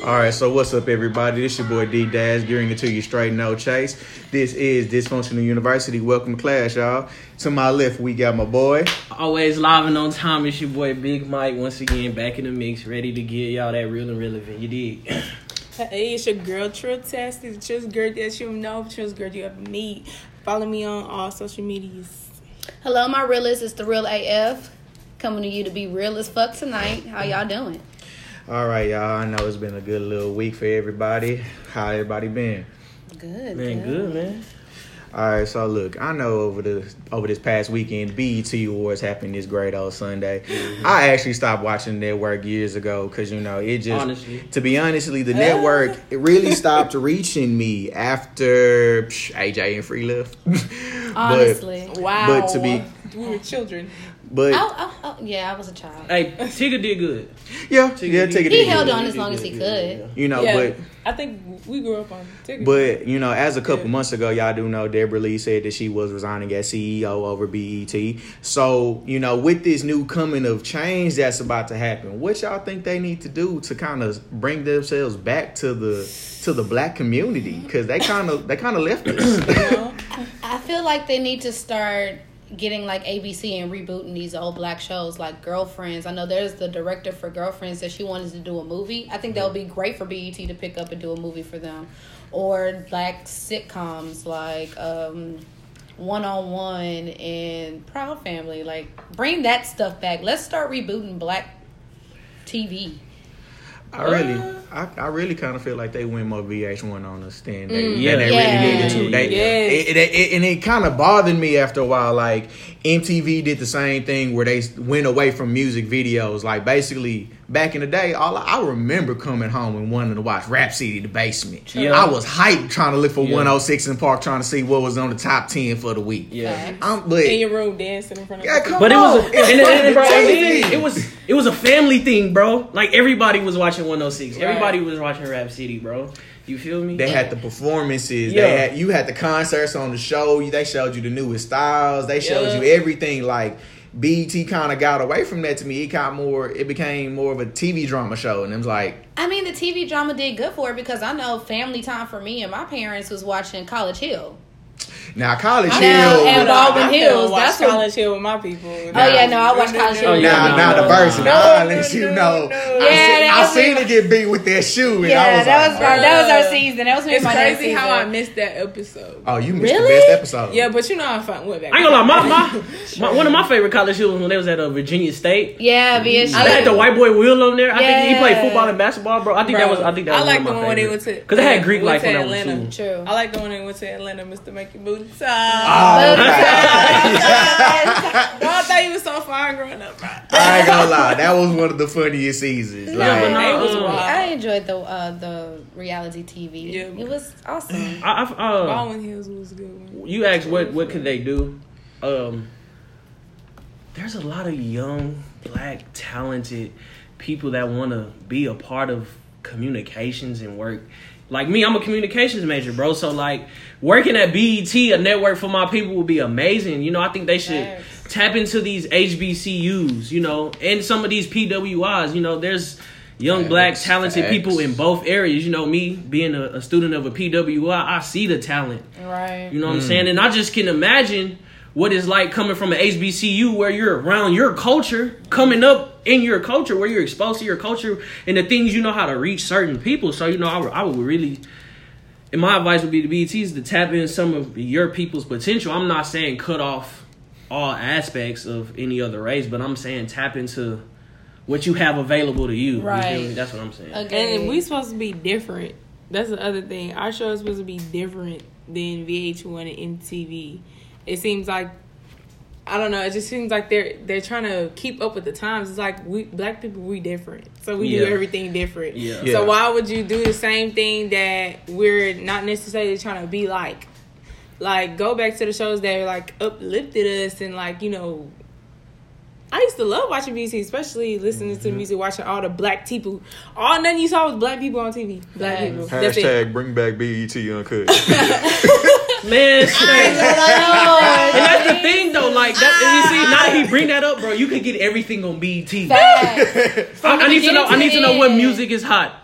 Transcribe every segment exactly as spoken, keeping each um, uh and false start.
All right, so what's up, everybody? This your boy D Dash, gearing it to you straight, no chase. This is Dysfunctional University. Welcome to class, y'all. To my left, we got my boy. Always live and on time. It's your boy Big Mike once again back in the mix, ready to get y'all that real and relevant. You dig? Hey, it's your girl Trill Test. It's just girl that you know, just girl you ever meet. Follow me on all social medias. Hello, my realist. It's the Real A F. Coming to you to be real as fuck tonight. How y'all doing? All right, y'all. I know it's been a good little week for everybody. How everybody been? Good, Man, good, man. All right, so look, I know over the over this past weekend, B E T Awards happened this great old Sunday. Mm-hmm. I actually stopped watching the network years ago because, you know, it just, honestly. to be honestly, the network, it really stopped reaching me after psh, A J and Free left. Honestly. But, Wow. But to be... We were children. But oh, oh, oh, yeah, I was a child. Hey, Tigger did good. Yeah, Tigger yeah, did Tigger good. did He good. held on as long as he could. You know, yeah, but... I think we grew up on Tigger. But, you know, as a couple yeah. months ago, y'all do know Deborah Lee said that she was resigning as C E O over B E T. So, you know, with this new coming of change that's about to happen, what y'all think they need to do to kind of bring themselves back to the to the black community? Because they kind of they kind of left us. You know? I feel like they need to start getting like A B C and rebooting these old black shows like Girlfriends. I know there's the director for Girlfriends that she wanted to do a movie. I think that would be great for B E T to pick up and do a movie for them. Or black sitcoms like um, One on One and Proud Family. Like, bring that stuff back. Let's start rebooting black T V. I really, I, I really kind of feel like they went more V H one on us than they, Mm, than they yeah. really needed to. They, Yes. it, it, it, and it kind of bothered me after a while. Like M T V did the same thing where they went away from music videos. Like basically back in the day, all I, I remember coming home and wanting to watch Rap City, The Basement. Yeah. I was hyped trying to look for Yeah. one oh six in Park, trying to see what was on the top ten for the week. Yeah. I'm, but In your room dancing in front of yeah, the come But it was, on. a, and, and, and, bro, It's I T mean, V. it was it was a family thing, bro. Like everybody was watching one oh six. Right. Everybody was watching Rap City, bro. You feel me? They had the performances. Yeah. They had you had the concerts on the show. They showed you the newest styles. They showed Yeah. you everything. Like B E T kind of got away from that to me. It got more. It became more of a T V drama show, and it was like, I mean, the T V drama did good for it because I know family time for me and my parents was watching College Hill. now College Now, Hill. and was- Baldwin I Hills, Watch that's what- College Hill with my people. Oh, yeah, no, I watch College Hill. Oh, yeah. now, no, now no, the verse, no, and no, I'll no, let you no, know. no. I, Yeah, seen, that I was seen me. it get beat with that shoe, and I Yeah, was that like, was our, that was our season. That was me It's and my dad's crazy season. how I missed that episode. oh, you missed Really? the best episode. Yeah, but you know I found went back. I ain't gonna lie, my, my, my one of my favorite college shows was when they was at uh, Virginia State. Yeah, V S U. I had the white boy Will on there. I think he Yeah. played football and basketball, bro. I think that was. I think that was I like one the of one my when they favorites. went to Because it had Greek went life to on that one Atlanta. too. True. I like the one they went to Atlanta, Mister Make Your Booty Oh, Talk. okay. Bro, I thought you was so fine growing up, bro. I ain't gonna lie, that was one of the funniest seasons. Yeah, Like, but no, It was um, wild. I enjoyed the uh, the reality T V. Yeah. It was awesome. I, I, uh, Baldwin Hills was a good one. you asked what what could they do? Um, there's a lot of young, black, talented people that want to be a part of communications and work. Like me, I'm a communications major, bro. So like working at B E T, a network for my people, would be amazing. You know, I think they should Thanks. tap into these H B C Us, you know, and some of these P W Is. You know, there's young, Facts, black, talented facts. people in both areas. You know, me being a, a student of a P W I, I see the talent. Right. You know what I'm saying? And I just can imagine what it's like coming from an H B C U where you're around your culture, coming up in your culture, where you're exposed to your culture and the things you know how to reach certain people. So, you know, I would, I would really, and my advice would be to B E T is to tap in some of your people's potential. I'm not saying cut off all aspects of any other race, but I'm saying tap into what you have available to you. Right. You feel me? That's what I'm saying. Okay. And we supposed to be different. That's the other thing. Our show is supposed to be different than V H one and M T V. It seems like, I don't know, it just seems like they're they're trying to keep up with the times. It's like we black people, we different. So we Yeah. do everything different. Yeah. Yeah. So why would you do the same thing that we're not necessarily trying to be like? Like, go back to the shows that like uplifted us and like, you know, I used to love watching B E T, especially listening Mm-hmm. to the music, watching all the black people. All nothing you saw was black people on T V. Black Yes. people. That's it. hashtag bring back B E T Uncut. Man, shit. And Lord. that's the thing, though. Like that, you see, now that he bring that up, bro, you can get everything on B E T. I, Facts. I need to know. I need to know what end. music is hot.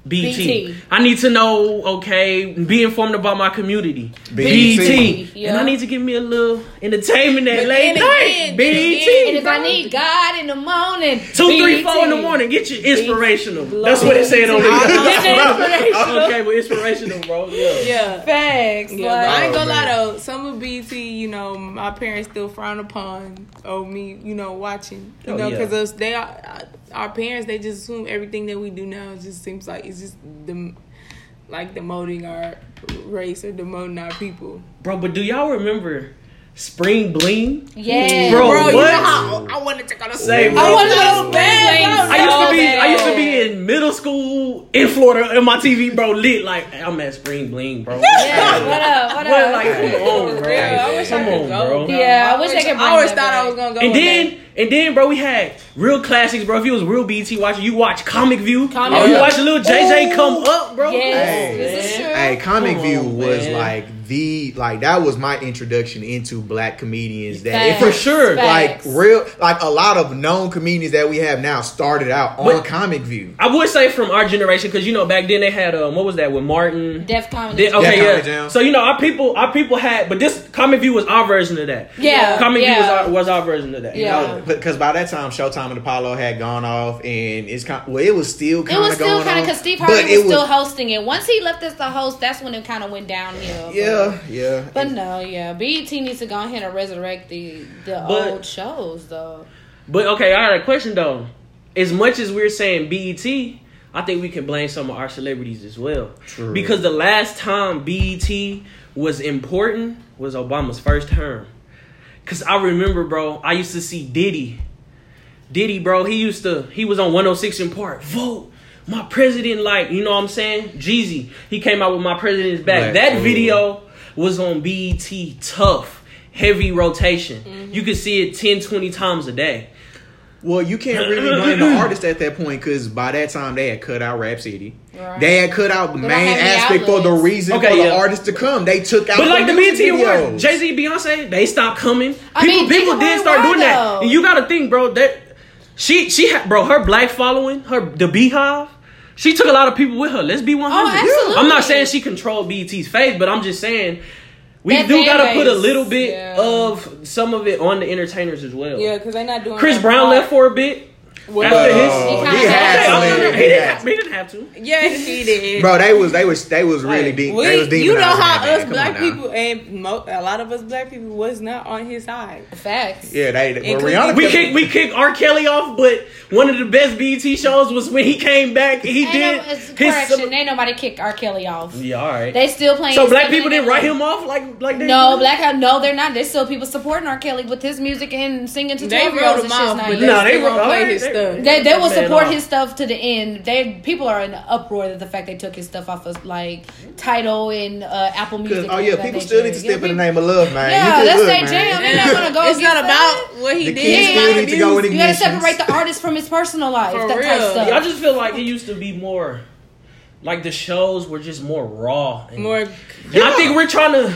B E T. B E T. I need to know, okay, be informed about my community. B E T. B E T. Yeah. And I need to give me a little entertainment at But late then night. again, B then E again, T. And if I need God in the morning, Two, B E T. three, four in the morning. Get your inspirational. That's what it said on Inspirational. Okay, but inspirational, bro. Yeah. Yeah. Facts. Yeah, like, but I ain't gonna Oh, lie man. though. Some of B E T, you know, my parents still frown upon of me, you know, watching. You Oh, know, yeah. because us they are our parents. They just assume everything that we do now just seems like it's just the like demoting our race or demoting our people. Bro, but do y'all remember Spring Bling? yeah. Bro, Bro, you know what? how I wanted to go to Say, school. bro. I wanted to go So to bad, bad. I used to be So I used to be bad. in middle school in Florida and my T V, bro, lit like I'm at Spring Bling, bro. Yeah, what up? What But up? like, come on, bro. Yeah, I wish come I could on, go, bro. bro. Yeah, I wish they could I bring always that thought I back. was gonna go. And one then, day. and then, bro, we had real classics, bro. If you was real B E T watcher, you watch Comic View. Comic oh, you View. watch a little J J come up, bro. Yes, Hey, this is true. Hey, Comic Come View on, was man. like the like that was my introduction into black comedians. That Facts. if For sure. like Facts. real like a lot of known comedians that we have now started out on But- Comic View. I would say from our generation, because you know back then they had um, what was that with Martin? Def Comedy. Then- okay, Def Comedy yeah. Jam. So you know our people, our people had, but this Comic View was our version of that. Yeah, Comic yeah. View was our, was our version of that. Yeah. Because by that time, Showtime and Apollo had gone off, and it's kind well, it was still It kind of was going still kind of on, because Steve but Harvey it was still hosting it. Once he left as the host, that's when it kind of went downhill. yeah, yeah. But, but no, yeah, B E T needs to go ahead and resurrect the the But- old shows though. But okay, I got a question though. As much as we're saying B E T, I think we can blame some of our celebrities as well. True. Because the last time B E T was important was Obama's first term. Cause I remember, bro, I used to see Diddy. Diddy, bro, he used to, he was on one oh six in Park. Vote my president, like, you know what I'm saying? Jeezy, he came out with My President's Back. Black that Fool. video was on B E T, tough, heavy rotation. Mm-hmm. You could see it ten, twenty times a day. Well, you can't really blame the artist at that point because by that time they had cut out Rap City. Right. They had cut out the They don't main have any aspect for the outlets. reason Okay, for yeah. the artist to come. They took out But like the B E T music Award, videos. Jay Z, Beyonce, they stopped coming. I People, mean, people Jada did went start doing that, wild. and you got to think, bro. That she, she had, bro, her black following, her the Beehive. She took a lot of people with her. Let's be one hundred. absolutely. I'm not saying she controlled B E T's face, but I'm just saying we That do fan got to put a base, little bit yeah. of some of it on the entertainers as well. Yeah, because they're not doing. Chris that Brown part. left for a bit. Well, after his- Oh, He kinda he had had to to Okay, leave. okay, He he, didn't had have, he didn't have to. Yes, he did. Bro, they was they was they was really Like, deep. We, They was you know demonizing how that man. us Come black on now. people and mo- a lot of us black people was not on his side. Facts. Yeah, they. Well, Including- Rihanna. We kept- kicked we kicked R. Kelly off, but one of the best B E T shows was when he came back. He Ain't did no, it's his. correction. Ain't nobody kicked R. Kelly off. Yeah, all right. They still playing. So his black stuff people in didn't their write life. him off like like they No, did? black no, they're not. There's still people supporting R. Kelly with his music and singing to They twelve year olds wrote and him shit's off, not. but They, they Nah, they still wrote- gonna play alright, his they- stuff. they, they will Man support off. his stuff to the end. They people are in an uproar that the fact they took his stuff off of like Tidal and uh, Apple Music. Oh and yeah, that people nature. still need to Yeah, step in the people- name of love, man. Yeah, You just that's look, their man. jam. They're not gonna go. It's not against about that. what he The did. kids It's still about need the to go in music. You gotta ignition. separate the artist from his personal life. For that type real. stuff. Yeah, I just feel like it used to be more, like the shows were just more raw. And, More. and I think we're trying to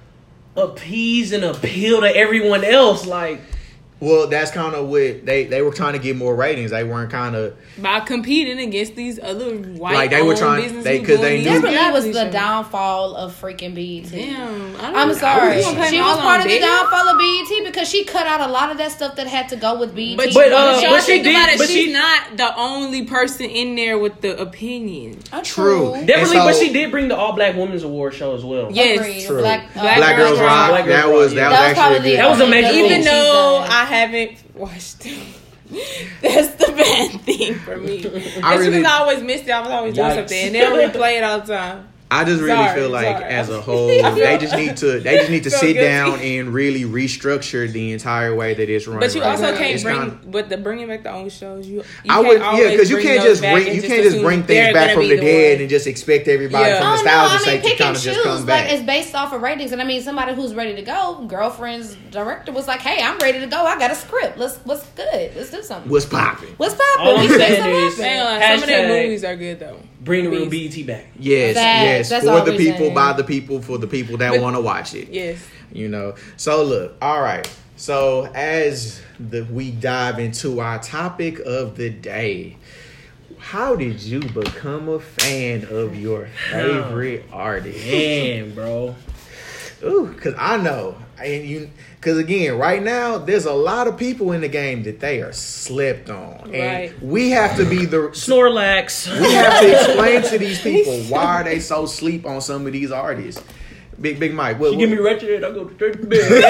appease and appeal to everyone else. Like, Well, that's kind of what they they were trying to get more ratings. They weren't kind of By competing against these other white Like, they were trying- businesses they- who 'cause doing they these knew- That really was reality the shows. downfall of freaking B E T. Damn, I don't, I'm sorry. we gonna blame She it was all part on of the Diddy? downfall of B E T because she cut out a lot of that stuff that had to go with B E T. But, But, but, uh, y'all but she think did- about it, but she's she- not the only person in there with the opinion. Uh, True. definitely, And but so- she did bring the All Black Women's Award show as well. Yes. Agreed. True. Black, uh, Black Black Girls Girls Rock. Rock. Black Girls That Rock, was yeah. that That was was probably actually the good. That was a only major good Even one she's though done. I haven't watched them. That's the bad thing for me. It's I really- because I always missed it. I was always doing Yikes. something, and they'll replay it all the time. I just really Sorry, feel like sorry. as a whole, they just need to they just need to Feel sit guilty. down and really restructure the entire way that it's run. But you right also now. can't It's bring, kinda- but the bringing back the old shows, you. you I can't would, yeah, always because you bring can't those just back bring and you can't just assume bring they're things back gonna from be the the dead one. and just expect everybody Yeah. from Oh no, nostalgia's I mean sake to pick kind and of choose. just come Like back. it's based off of ratings, and I mean somebody who's ready to go. Girlfriend's director was like, "Hey, I'm ready to go. I got a script. Let's what's good. Let's do something. What's popping? What's All popping? I'm We can make saying something is- happen." Hang on, some of their Hashtag- movies are good though. Bring the real Movies. B E T back. Yes, Facts. yes, That's for all the we people, saying. by the people, for the people that But- want to watch it. Yes. You know. So look, all right. So as the we dive into our topic of the day, how did you become a fan of your favorite artist? Man, bro. Ooh, cause I know, and you, cause again, right now there's a lot of people in the game that they are slept on, and Right. we have to be the Snorlax. we have to explain to these people why are they so sleep on some of these artists. Big Big Mike, what, You give me what, wretched, I go straight to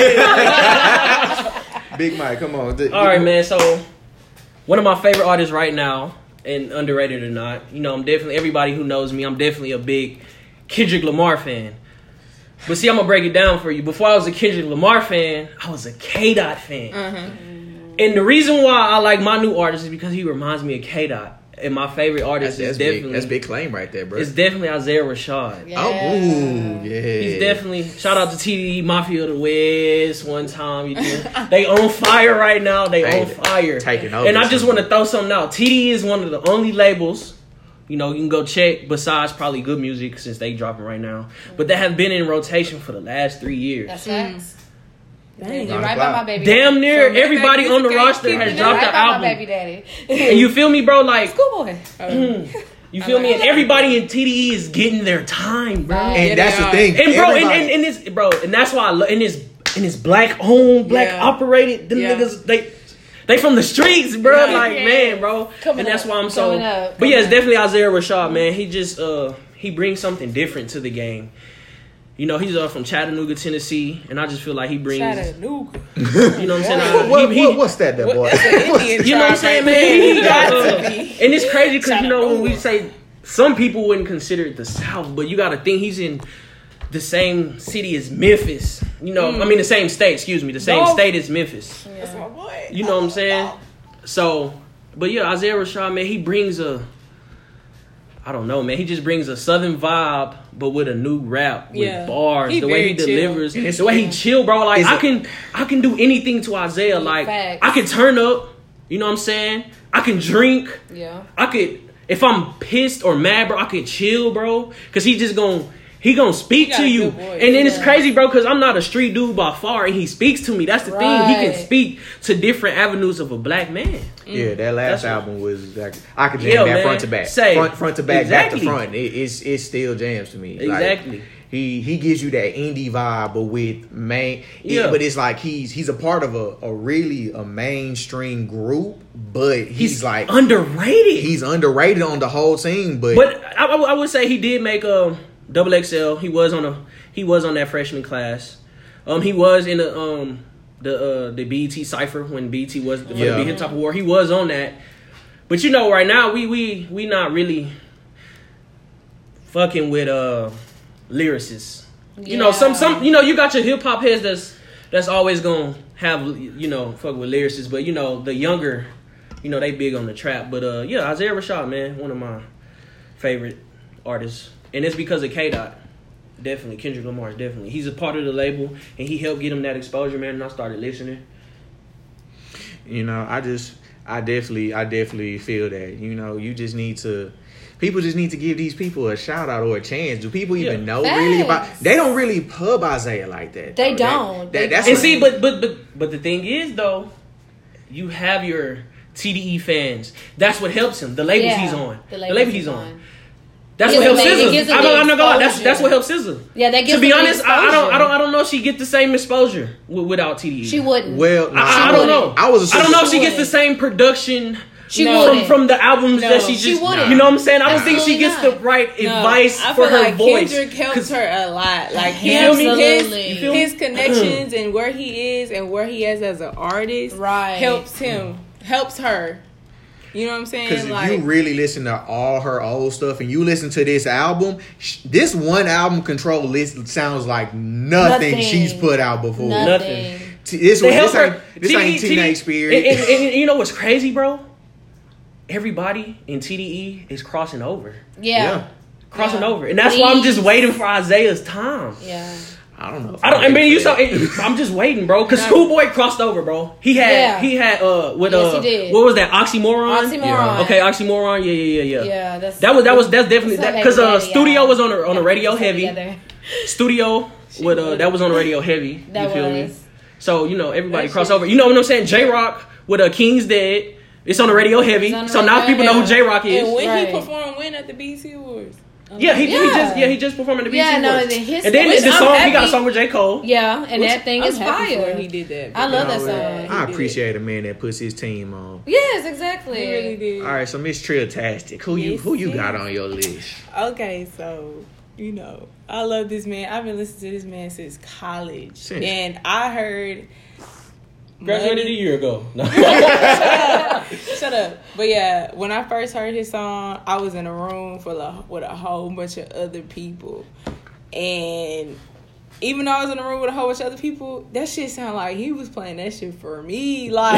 bed. Big Mike, come on. All right, man. So, one of my favorite artists right now, and underrated or not, you know, I'm definitely, everybody who knows me, I'm definitely a big Kendrick Lamar fan. But see, I'm gonna break it down for you. Before I was a Kendrick Lamar fan, I was a K-Dot fan. Uh-huh. And the reason why I like my new artist is because he reminds me of K-Dot. And my favorite artist That's, is that's big. definitely That's big claim right there, bro. it's definitely Isaiah Rashad. Yeah. Oh, ooh, yeah. He's definitely shout out to T D E Mafia of the West one time. You know, they on fire right now. They Hey, on fire. taking over. And I just want to throw something out. T D E is one of the only labels, you know, you can go check besides probably Good Music since they dropping right now, but that have been in rotation for the last three years. That's facts. Dang. You're right by my baby. Damn near So maybe everybody that on the music ain't roster keeping has it You're dropped right an by my album. baby daddy. And you feel me, bro? Like, Schoolboy. you feel me? And everybody in T D E is getting their time, bro. Right. And Yeah, that's they the are. thing. And bro, and, Everybody- and, and this, bro, and that's why I love, and this, and this black owned, black Yeah. operated, them Yeah. niggas, they, they from the streets, bro. Yeah. Like, Yeah. man, bro. Coming and that's up, why I'm so. coming up, but yeah, it's coming definitely Isaiah Rashad, man. He just, uh, he brings something different to the game. You know, he's uh, from Chattanooga, Tennessee, and I just feel like he brings, Chattanooga. you know what I'm saying? what, I- what, he- he- what- what's that, that boy? That's an Indian you know what I'm tribe saying, right man? there. He got, Got uh, to be. and it's crazy because, you know, when we Chattanooga. say some people wouldn't consider it the South, but you got to think he's in the same city as Memphis. You know, I mean, the same state, excuse me, the same No. state as Memphis. That's my boy. You know what I'm saying? So, but yeah, Isaiah Rashad, man, he brings a, I don't know, man, he just brings a Southern vibe, but with a new rap, with Yeah. bars, He the way he very chill. delivers, And it's- the way he chill, bro. Like, Is I it- can, I can do anything to Isaiah. Like, Facts. I can turn up, you know what I'm saying? I can drink. Yeah. I could, if I'm pissed or mad, bro, I could chill, bro. Cause he just gonna, he gonna speak He got to a you. good voice, And then it's yeah. crazy, bro, cause I'm not a street dude by far, and he speaks to me. That's the thing. He Right. can speak to different avenues of a black man. Yeah, that last That's what- album was like I could jam Yo, that man, front to back, say, front front to back, exactly. back to front. It, it's it still jams to me. Like, Exactly. he he gives you that indie vibe, but with main. Yeah. Yeah, but it's like he's he's a part of a, a really a mainstream group, but he's, He's like underrated. he's underrated on the whole team. But, But I, I, I would say he did make a double X L. He was on a he was on that freshman class. Um, he was in the um the uh the B E T cipher when B E T was for Yeah. the Big Hip Top Award. He was on that. But you know, right now we we we not really fucking with uh lyricists. You know, some some you know you got your hip hop heads that's that's always gonna have you know fuck with lyricists, but you know the younger, you know they big on the trap. But uh yeah, Isaiah Rashad, man, one of my favorite artists, and it's because of K Dot. Definitely, Kendrick Lamar is definitely. He's a part of the label, and he helped get him that exposure, man. And I started listening. you know, I just I definitely I definitely feel that you know you just need to. People just need to give these people a shout out or a chance. Do people even Yeah. know really about? Facts. They don't really pub Isaiah like that. They though. That- don't. that- They that's And what- see, but but but but the thing is, though, you have your T D E fans. That's what helps him. The labels Yeah, he's on. the The labels label he's he's on. on. That's Gives what helps him the- it S Z gives A. him I'm the not, I'm not gonna lie. That's exposure. that's what helps S Z A. Yeah, that gives To be them the honest, I, I don't, I exposure. don't, I don't know if she get the same exposure w- without T D E. She wouldn't. Well, I, I She don't know. wouldn't. I was. I don't know if she She gets the wouldn't. same production She No. from wouldn't. from the albums No. that she She just. wouldn't. You know what I'm saying? I don't think she Absolutely gets not. the right No, advice I for feel her like voice. Kendrick helps 'Cause- her a lot. Like You him, feel me? Absolutely. You his, feel me? his connections and where he is and where he is as an artist Right. helps him, helps her. You know what I'm saying? Because if Like, you really listen to all her old stuff and you listen to this album, sh- this one album Control list sounds like nothing, Nothing. she's put out before. Nothing. T- This, They one, help this ain't, her. this T D E ain't Teenage Spirit. And, and, and you know what's crazy, bro? Everybody in T D E is crossing over. Yeah. Yeah. Crossing Yeah. over. And that's why I'm just Please. waiting for Isaiah's time. Yeah. I don't know. if I don't. I I'm mean, ready you for saw. that. It, I'm just waiting, bro. Because No. Schoolboy crossed over, bro. He had. Yeah. He had. Uh, with Yes, uh, he did. what was that? Oxymoron. Oxymoron. Okay, Oxymoron. Yeah, yeah, yeah, yeah. Yeah, that's That was. That was. That's definitely that's her because uh, baby daddy, Studio y'all. was on a on a Yeah, radio put that heavy. together. Studio with uh, that was on a radio heavy. That you feel me? was. So you know everybody That cross shit- over. You know what I'm saying? J Rock with uh, King's Dead. It's on the radio heavy, on the so now radio people know who heavy. J Rock is. And when Right. he performed when at the B E T Awards. Yeah, he, he Yeah. just yeah he just performed in the B E T Yeah, no, Awards. then his- and then which the I'm song he got a happy- song with J Cole. Yeah, and Which that thing I'm is happy for fire. He did that. I love that You know, song. I did appreciate a man that puts his team on. Yes, exactly. He really did. All right, so Miss Trill-tastic, who you Yes, who you got yes. on your list? Okay, so you know, I love this man. I've been listening to this man since college, Since- and I heard. Graduated a Money- year ago. No. Shut up. But yeah, when I first heard his song, I was in a room full of with a whole bunch of other people, and even though I was in a room with a whole bunch of other people, that shit sounded like he was playing that shit for me. Like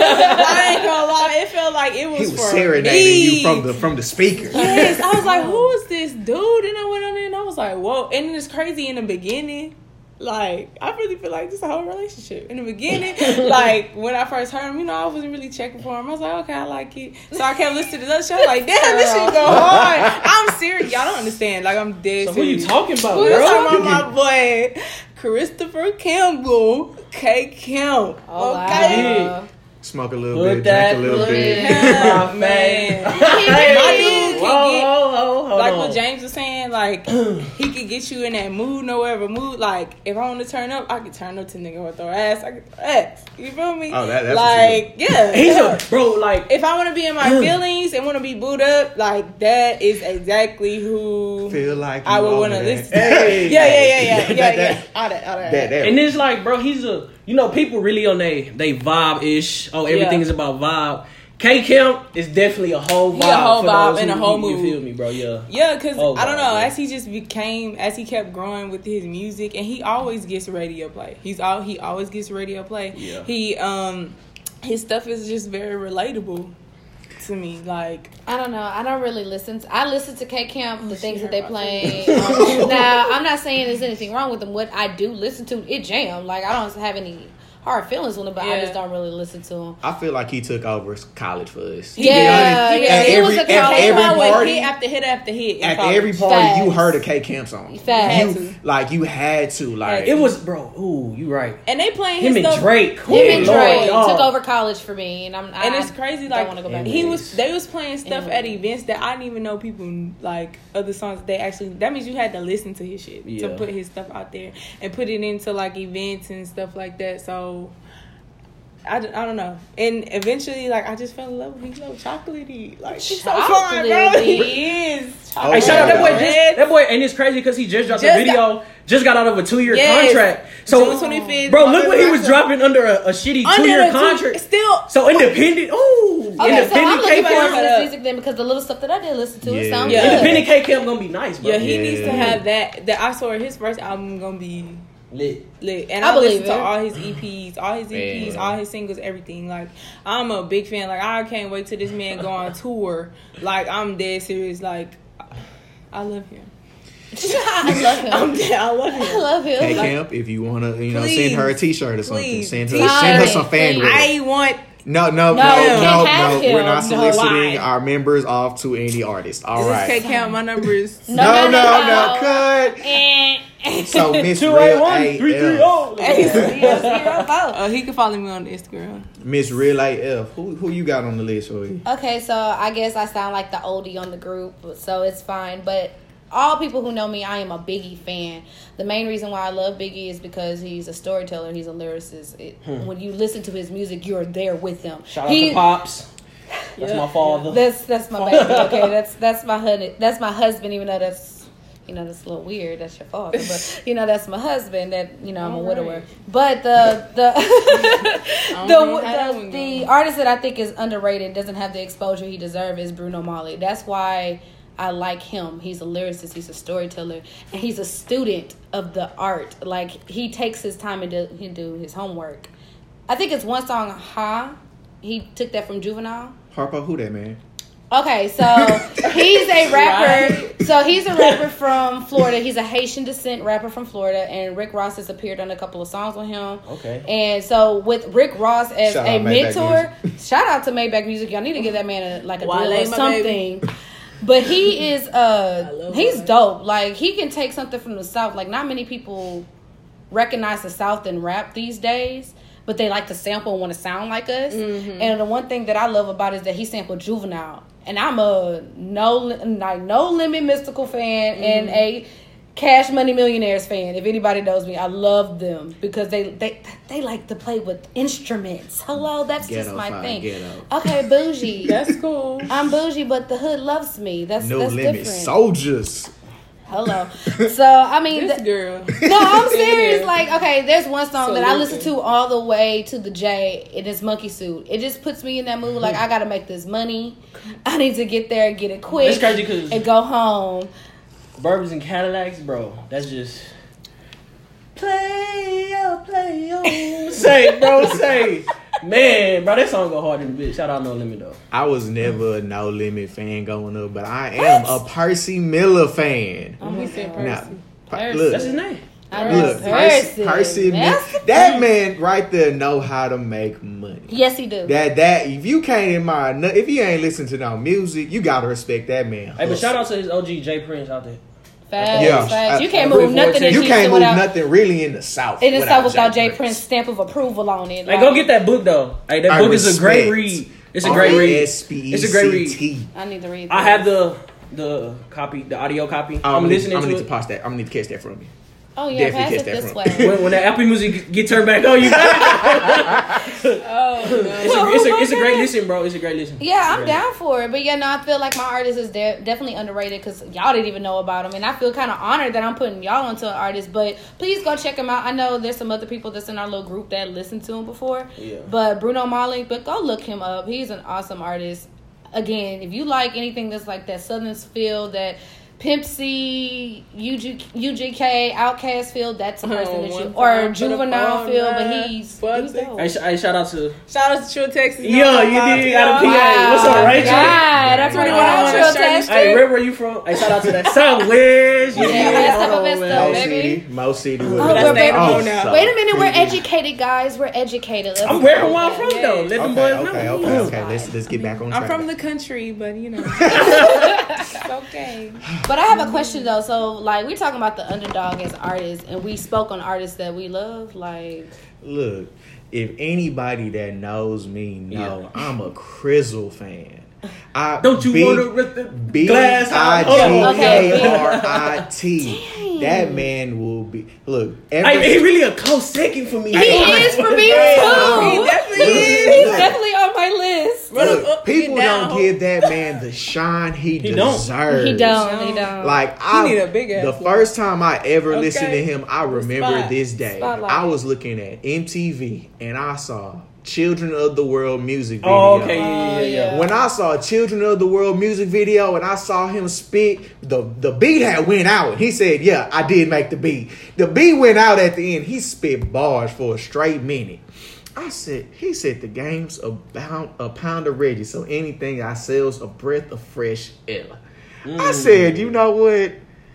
I ain't gonna lie, it felt like it was, He was for serenading me. you from the from the speaker. Yes, I was like, who is this dude? And I went on there and I was like, whoa. And it's crazy in the beginning. Like, I really feel like this is a whole relationship. In the beginning, like, when I first heard him, you know, I wasn't really checking for him. I was like, okay, I like it. So I kept listening to the other show. Like, damn, this shit go hard. I'm serious. Y'all don't understand. Like, I'm dead So who you serious. talking about, Who you girl? talking about, my boy? Christopher Campbell. K. Kemp. Oh, okay? wow. Smoke a little Put bit, that drink a little little bit. bit. Yeah, My man. man. My dude Whoa, can get whoa, whoa, hold like on. what James was saying, like he could get you in that mood, no whatever mood. Like if I want to turn up, I can turn up to nigga or throw ass. I can throw ass. You feel me? Oh, that- that's what like yeah. He's yeah. a bro, like If I want to be in my feelings and want to be booed up, like that is exactly who Feel like I you would over want to there. listen to. Hey. yeah, yeah, yeah, yeah, That- yeah, that- yeah. All that, all that. That, that, and it's like, bro, he's a you know, people really on they they vibe ish. Oh, everything Yeah. is about vibe. K Kemp is definitely a whole vibe. He a whole for vibe those and who- a whole you, you mood. feel me, bro? Yeah. Yeah, because Oh, I don't God, know. yeah. As he just became, as he kept growing with his music, and he always gets radio play. He's all he always gets radio play. Yeah. He um, his stuff is just very relatable to me. Like I don't know. I don't really listen to. I listen to K Camp, the Oh, things shit, that they I play. thought Um, now, I'm not saying there's anything wrong with them. What I do listen to, it jam. Like I don't have any hard feelings on it, but I Yeah. just don't really listen to them. I feel like he took over college for us. Yeah, At yeah. every- It was a at college every Came out with party- hit after hit after hit. in At college. every party, you Facts. heard a K Camp song. Facts. You, Had to. like you had to. Like It was, bro. Ooh, you right. and they playing Him his and stuff. Drake. Him and Lord, Drake dog. took over college for me, and I'm. And I it's crazy, don't like want to go back. he to was, they was playing stuff at Anyways. events that I didn't even know people like other songs. They actually that means you had to listen to his shit Yeah. to put his stuff out there and put it into like events and stuff like that. So I, d- I don't know. And eventually, like I just fell in love with him. He's so chocolatey, like he's so fine, bro. Chocolatey. He is. Oh, Hey, shout out that boy! yeah. Just, that boy, and it's crazy because he just dropped Just a video. just got out of a two year Yes. contract. So, June twenty-fifth, bro, look what he was Rockstar. dropping under a, a shitty Under two year the two- contract. still. So independent. Ooh, Okay, so I'm independent looking K for Camp. his music then because the little stuff that I did listen to, it Yeah. sounds Yeah. good. Independent K Camp gonna be nice, bro. Yeah, he Yeah. needs to have that. That I saw his first album gonna be Lit. lit, and I I, believe listened to it. all his E Ps, all his E Ps, Man. all his singles, everything. Like I'm a big fan. Like I can't wait till this man go on tour. Like I'm dead serious. Like I love him. I love him. I'm dead. I love I him. love him. Hey Like, Camp, if you wanna, you know, Please. send her a T-shirt or something. Please. Send her, T-shirt. send her some fan Please. mail. I want. No, no, no, No, no, you no, can't have We're him. not No, soliciting why? our members off to any artist. All This right. K Count. My number is. No, no, no, cut. Eh. So Miss Two Real eight one three three A F, zero. Uh, he can follow me on Instagram. Miss Real A F, who who you got on the list for you? Okay, so I guess I sound like the oldie on the group, so it's fine. But all people who know me, I am a Biggie fan. The main reason why I love Biggie is because he's a storyteller. He's a lyricist. It, When you listen to his music, you're there with him. Shout out He- to Pops. That's Yeah. my father. That's that's my baby. Okay, that's that's my husband. That's my husband. Even though that's you know that's a little weird. That's your father, but you know that's my husband. That you know I'm a All widower. right. But the the don't know how that the, one the, the goes. artist that I think is underrated, doesn't have the exposure he deserves, is Bruno Mars. That's why I like him. He's a lyricist. He's a storyteller, and he's a student of the art. Like he takes his time and do, he do his homework. I think it's one song, Ha. He took that from Juvenile. Harpo, who that man? Okay, so he's a rapper. So he's a rapper from Florida. He's a Haitian descent rapper from Florida, and Rick Ross has appeared on a couple of songs with him. Okay. And so with Rick Ross as Shout a out Maybach mentor, shout out to Maybach Music. Y'all need to give that man a, like a Wale, deal or my something. But he is uh love he's Wale. dope. Like he can take something from the South. Like not many people recognize the South in rap these days. but they like to sample and want to sound like us. Mm-hmm. And the one thing that I love about it is that he sampled Juvenile. And I'm a no like no limit Mystical fan mm-hmm. and a Cash Money Millionaires fan. If anybody knows me, I love them because they they they like to play with instruments. Hello, that's ghetto just my fire, thing. Ghetto. Okay, bougie. That's cool. I'm bougie, but the hood loves me. That's No that's limit different. soldiers. Hello. So I mean, This th- girl. no, I'm serious. Yeah. Like, okay, there's one song So that I listen. listen to all the way to the J in this monkey suit. It just puts me in that mood. Like, I gotta make this money. I need to get there, get it quick, It's crazy 'cause- and go home. Burbs and Cadillacs, bro. That's just play up, play on. Say, bro, say, man, bro. That song go hard in the bitch. Shout out No Limit though. I was never a No Limit fan going up, but I am a Percy Miller fan. Oh my He said God. Now, Percy. Per- Percy. look, That's his name. I know look, Percy, Percy Miller, That's the that thing. man right there know how to make money. Yes, he do. That that if you can't admire, no- if you ain't listen to no music, you gotta respect that man. Hey, but shout out to his O G Jay Prince out there. Facts, Yeah. facts. You can't I- move I- nothing in You Houston can't move without nothing really in the South. in the South without Jay Prince. Prince stamp of approval on it. Hey, go get that book though. Hey, that I book is a great respect. read. It's a great read. R E S P E It's a great read. C T. I need to read. I this. have the the copy, the audio copy. I'm, I'm gonna listening need, I'm to gonna need it. to pass that. I'm gonna need to catch that from you. Oh yeah, definitely pass catch it that this from- way. When, when that Apple Music get turned back on, you got Oh, it's, no. a, it's, a, it's a great listen, bro. It's a great listen. Yeah, I'm Great down for it. But yeah, no, I feel like my artist is de- definitely underrated because y'all didn't even know about him. And I feel kind of honored that I'm putting y'all onto an artist. But please go check him out. I know there's some other people that's in our little group that listened to him before. Yeah. But Bruno Mali, but go look him up. He's an awesome artist. Again, if you like anything that's like that Southern feel, that Pimp C, U G, U G K, Outkast feel, that's a person Oh, that you... one Or time for the Juvenile phone feel, but line. he's... Fuck he's it. dope. Hey, sh- hey, shout out to Shout out to True Texas. Yeah, you did. Got a P A. What's up, Rachel? God, that's Really what wanna I wanna want share this to Hey, where were you from? Hey, shout out to that Southwest. Yeah, that's hold the on, best man. stuff, Mo baby. City, Mo City. Oh, was- That's we're staying very- home Oh, now. so Wait a minute, we're pretty. educated, guys. We're educated. Let's I'm go. where where I'm from though. Let them Okay, boys okay, know. okay, okay. Let's let's get back on track. I'm from the country, but you know. It's okay. But I have a question though. So, like, we're talking about the underdog as artists, and we spoke on artists that we love. Like, Look, if anybody that knows me know, I'm a Crizzle fan. I Don't you B- want to rip the B glass I out? Hold on. G K Okay. R I T. That man will be. Look, every, Hey, he really a close second for me. he is for me too. He definitely Look, is. He's look. definitely on my list. Run him Look, up, people get down. don't give that man the shine he, He don't. deserves. He don't. He don't. Like I, need a big ass the one. first time I ever listened to Okay. him, I remember Spot. this day. Spotlight. I was looking at M T V and I saw Children of the World music video. Oh, okay, yeah, yeah, Oh, yeah. yeah. When I saw Children of the World music video and I saw him spit, the the beat had went out. He said, "Yeah, I did make the beat." The beat went out at the end. He spit bars for a straight minute. I said, he said the game's about a pound of Reggie, so anything I sells a breath of fresh air. I said, you know what?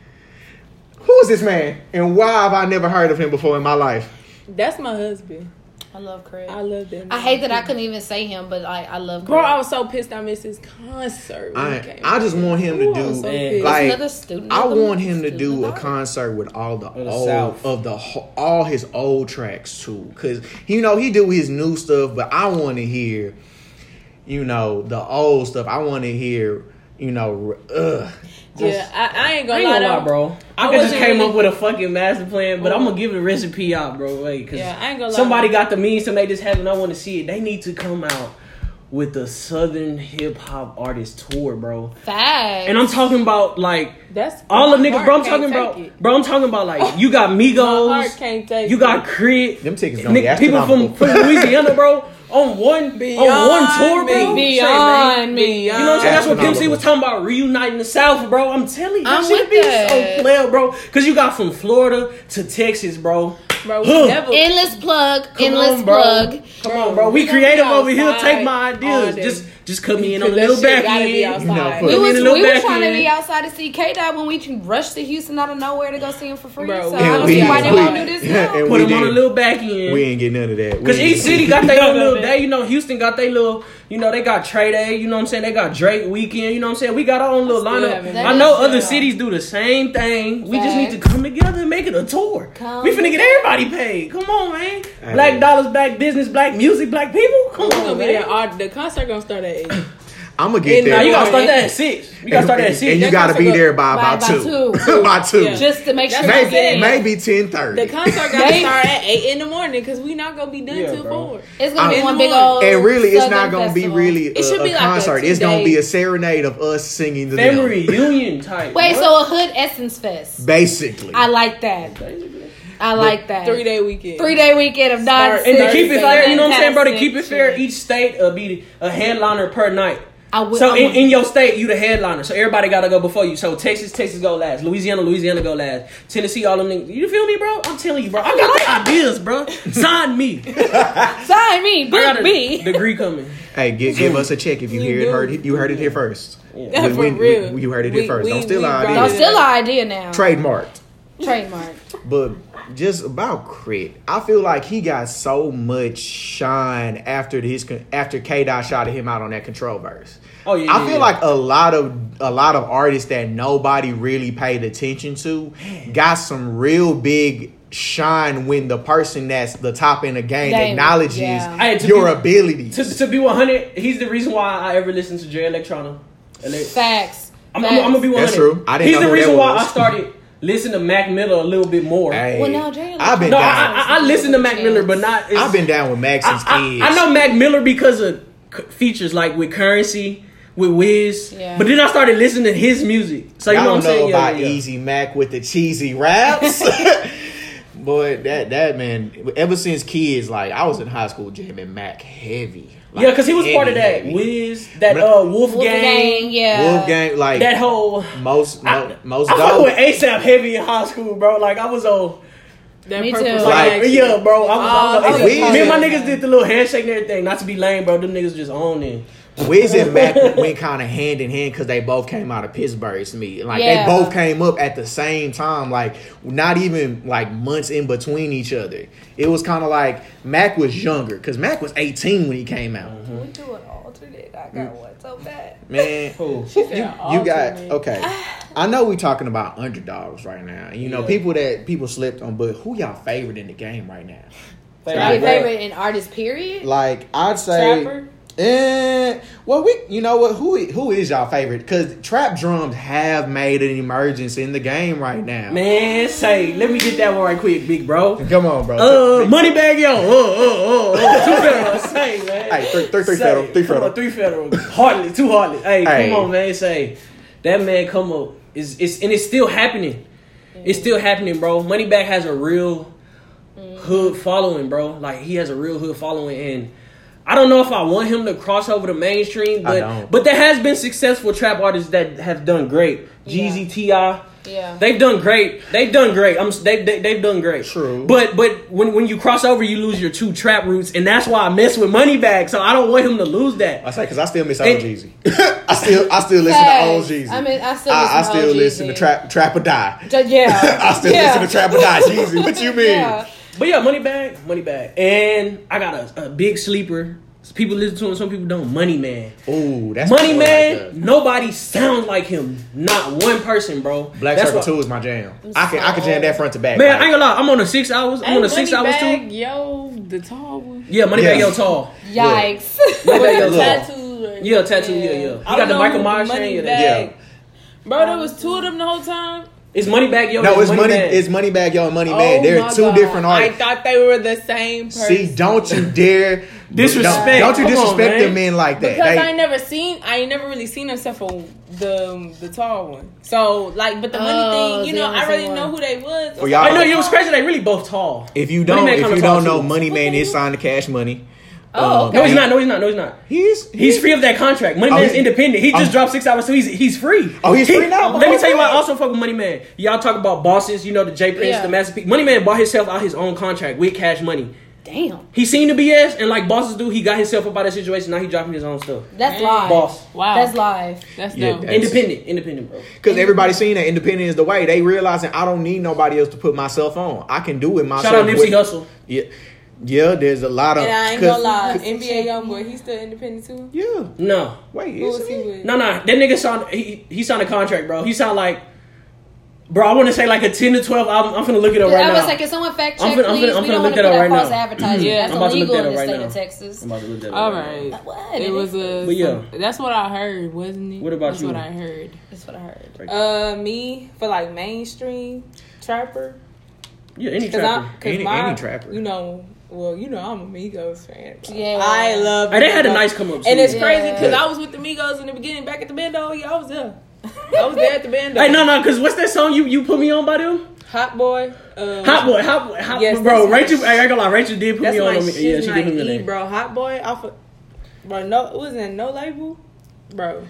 Who is this man, and why have I never heard of him before in my life? That's my husband. I love Craig. I love that. I hate that I couldn't even say him, but I I love Craig. Bro, I was so pissed I missed his concert. when he I came I just out. want him Ooh, to I was do so Man. pissed. like another student I of the- want him to student do of a the- concert with all the the old South. of the ho- all his old tracks too, because you know he do his new stuff, but I want to hear, you know, the old stuff. I want to hear, you know, uh, Yeah, I, I ain't I gonna ain't lie, gonna lie, though. bro. I, I could just wasn't came really- up with a fucking master plan, but Oh. I'm gonna give the recipe out, bro. Like, cause Yeah, I ain't gonna lie. somebody got the means to make this happen. I want to see it. They need to come out with the Southern hip hop artist tour, bro. Facts. And I'm talking about like That's all the my niggas, heart bro. I'm can't talking take about, it. bro. I'm talking about like you got My Migos, heart can't take you got it. Crit, them tickets gonna be nigga, people from, astronomical. from Louisiana, bro. On one, Beyond on one tour, bro. me. Beyond me. You know what I'm saying? That's what Pimp C Astronomical. was talking about, reuniting the South, bro. I'm telling you, that I'm shit with be that. so player, bro. Cause you got from Florida to Texas, bro. Bro, Huh. we never. endless plug. Come endless on, bro. plug. Come on, bro. We We gonna creative be over here. outside Take my all ideas. day. Just, just cut me in on Cause the that little shit back gotta be end. outside. You know, Put put- We me was, in the we little was back trying to end. be outside to see K-Dot when we rushed to Houston out of nowhere to go see him for free. Bro, so and I don't we- see why they we- won't do this now. and Put we them on a didn't- little back end. We ain't get none of that. Cause We each ain't- city got their own little Love it. day, you know. Houston got their little, you know, they got Trey Day, you know what I'm saying. They got Drake Weekend, you know what I'm saying. We got our own little Still lineup. haven't I done know that. other cities do the same thing. We just need to Facts. come together and make it a tour. Come we finna get everybody paid. Come on, man. Black dollars, black business, black music, black people. Come We're on, gonna be man. there. All, the concert gonna start at eight. I'm gonna get And there. Now you gotta Morning. start that at six. You gotta start that at six. And you That gotta be concert there by by about about two. two. by two. Yeah. Just to make sure. That's what I'm you saying. get it. Maybe ten thirty. The concert gotta They- start at eight in the morning because we not gonna be done Yeah, till bro. four. It's gonna be I'm- one big old. And really, it's Southern not gonna be festival. really It should a, be a like a concert. two It's gonna be day- a serenade of us singing the Family them. reunion type. Wait, What? so a hood essence fest. Basically. I like that. I like that. Three day weekend. Three day weekend of Start- nonsense. And to keep it fair, you know what I'm saying, bro? To Fantastic keep it fair, shit. each state uh, be a headliner per night. I would, So I in, would- in your state, you the headliner. So everybody gotta go before you. So Texas, Texas go last. Louisiana, Louisiana go last. Tennessee, all them niggas. You feel me, bro? I'm telling you, bro. I got the ideas, bro. Sign me. sign me, I got book a me. degree coming. Hey, give, give us a check if you, You hear it. do. Heard it. You heard it here first. Yeah, We- for we- real. we- you heard it here We- first. we- Don't steal we our brought No, ideas. it still an idea now. Trademarked. Trademark. But just about Crit, I feel like he got so much shine after his after K Dot shouted him out on that Control verse. Oh yeah. I yeah, feel yeah. like a lot of a lot of artists that nobody really paid attention to got some real big shine when the person that's the top in the game Game, acknowledges yeah. Hey, to your be- abilities. to, to be one hundred, he's the reason why I ever listened to Jay Electronica. Ele- Facts. I'm, I'm, I'm gonna be one hundred. That's true. I didn't he's know the who reason that why was. I started listening to Mac Miller a little bit more. Hey, Well, no, Jay I've been No, down. I, I, I listen to Mac Miller, but not. I've been down with Mac since I, kids. I, I know Mac Miller because of c- features like with Currency, with Wiz. Yeah. But then I started listening to his music. So you I know don't what I'm saying? know Yeah, about yeah, yeah. Easy Mac with the cheesy raps. Boy, that that man. Ever since kids, like I was in high school jamming Mac heavy. Like, Yeah, because he was part of heavy, that. heavy. Wiz, that uh, Wolf, Wolf Gang, Gang, yeah. Wolfgang, like that whole. most I, mo- most I fuck dope. with ASAP heavy in high school, bro. Like I was on. That Me purple too. Like, flag. yeah, bro. I was, Oh, I was, I was Wiz- me and my niggas did the little handshake and everything. Not to be lame, bro. Them niggas just on it. Wiz and Mac went kind of hand in hand because they both came out of Pittsburgh to me. Like Yeah. they both came up at the same time, like not even like months in between each other. It was kind of like Mac was younger because Mac was eighteen when he came out. We do an alternate. I got one so bad. Man, Cool. you, you got okay. I know we talking about underdogs right now. You know Yeah. people that people slipped on, but who y'all favorite in the game right now? My Favorite. favorite in artist, period. Like I'd say. Trapper? Eh, well, we, you know what? Who who is y'all favorite? Because trap drums have made an emergence in the game right now. Man, say, let me get that one right quick, big bro. Come on, bro. Uh, Moneybag Yo. Oh, oh, oh, oh. Two federal. Say, man. Hey, three- three- three Say, federal, three come on, federal. Three federal. Hardly, too hardly. Hey, Hey. come on, man. Say, that man come up. It's, it's, and it's still happening. It's still happening, bro. Moneybag has a real hood following, bro. Like, he has a real hood following. And I don't know if I want him to cross over the mainstream, I but don't. but there has been successful trap artists that have done great. Yeah. Jeezy, T I Yeah. They've done great. They've done great. I'm they, they they've done great. True. But but when when you cross over, you lose your two trap roots, and that's why I mess with Moneybag. So I don't want him to lose that. I say because I still miss old And- Jeezy. I still I still listen Facts. to old Jeezy. I mean, I still I, listen I to still old listen to Jeezy. trap trap or die. Ju- Yeah. I still yeah. listen to trap or die Jeezy. What you mean? Yeah. But yeah, Moneybag, Moneybag, and I got a, a big sleeper. Some people listen to him, some people don't. Money Man, Ooh, that's Money my boy Man. right there. Nobody sounds like him. Not one person, bro. Black That's Circle why- Two is my jam. I can I can jam that front to back. Man, like- I ain't gonna lie. I'm on the six hours. I'm on the six hours Moneybag too. Yo, the tall one. Yeah, Moneybag Yeah. Yo tall. Yikes. Moneybag Yo With the tall. tattoos. right? Yeah, tattoo. Yeah, Yeah. yeah. He I got don't the know Michael who Myers Moneybag- chain. Yeah, Yeah. that- Bro, there was two of them the whole time. It's Moneybag Yo. No, it's money. Man. It's Moneybag Yo and Money Man. Oh They're my two God. different I artists. thought they were the same person. See, don't you dare Disrespect. Don't, don't you Come on, disrespect man. them men like that. Because They- I ain't never seen, I ain't never really seen them except for the the tall one. So like, but the money Oh, thing, you the know, other I really one. know who they was. For y'all- I know it was crazy. They really both tall. if you Money don't, Man if kinda you tall, don't know, too. Money Man is signed to Cash Money. Oh, Um, okay. No, he's not. No, he's not. No, he's not. He's He's free of that contract. Money Oh, Man's he's- independent. He just oh. dropped six hours, so he's he's free. Oh, he's He- free now? Let me tell you why I Okay. also fuck with Money Man. Y'all talk about bosses, you know, the J Prince, Yeah. the Master P. Money Man bought himself out his own contract with Cash Money. Damn. He seen the B S, and like bosses do, he got himself up out of that situation. Now he dropping his own stuff. That's Man. live. Boss. Wow, That's live. That's Yeah, dope. that- Independent. Independent, bro. because everybody seen that independent is the way. They realizing I don't need nobody else to put myself on. I can do it myself. Shout out Nipsey with- Hussle. Yeah, yeah. There's a lot of. And I ain't 'cause- gonna lie, 'cause- N B A YoungBoy, he's still independent too. Yeah. No. Wait, Who is was he he? with? No, no. That nigga signed, he, he signed a contract, bro. He sound like Bro, I want to say like a ten to twelve album. I'm finna look it up right I now. was like, can someone fact check, I'm finna, I'm please? finna, I'm We finna don't look want to that put up out right false now. advertising. Yeah. That's I'm about to look illegal that in up the right state now. of Texas. I'm about to look that up All right now. right. What? It was a. But yeah. some- that's what I heard, wasn't it? What about that's you? what I heard. That's what I heard. Right. Uh, me for like mainstream trapper. Yeah, any Cause trapper. I, cause Any- my, any trapper. You know, well, you know, I'm a Migos fan. Yeah. I love. Hey, they had a Migos. nice come up. And it's too. crazy because Yeah. I was with the Migos in the beginning, back at the bando. Yeah, I was there. I was there at the bando. Hey, no, no, because what's that song you, you put me on by them? Hot Boy. Um, Hot Boy, Hot Boy, Hot Yes, Boy. Bro, that's my Rachel, sh- I ain't gonna lie, Rachel did put That's me on. my on me. shit. Yeah, she like did me E, that. bro. Hot Boy. Off of, bro, no, it wasn't no label, bro.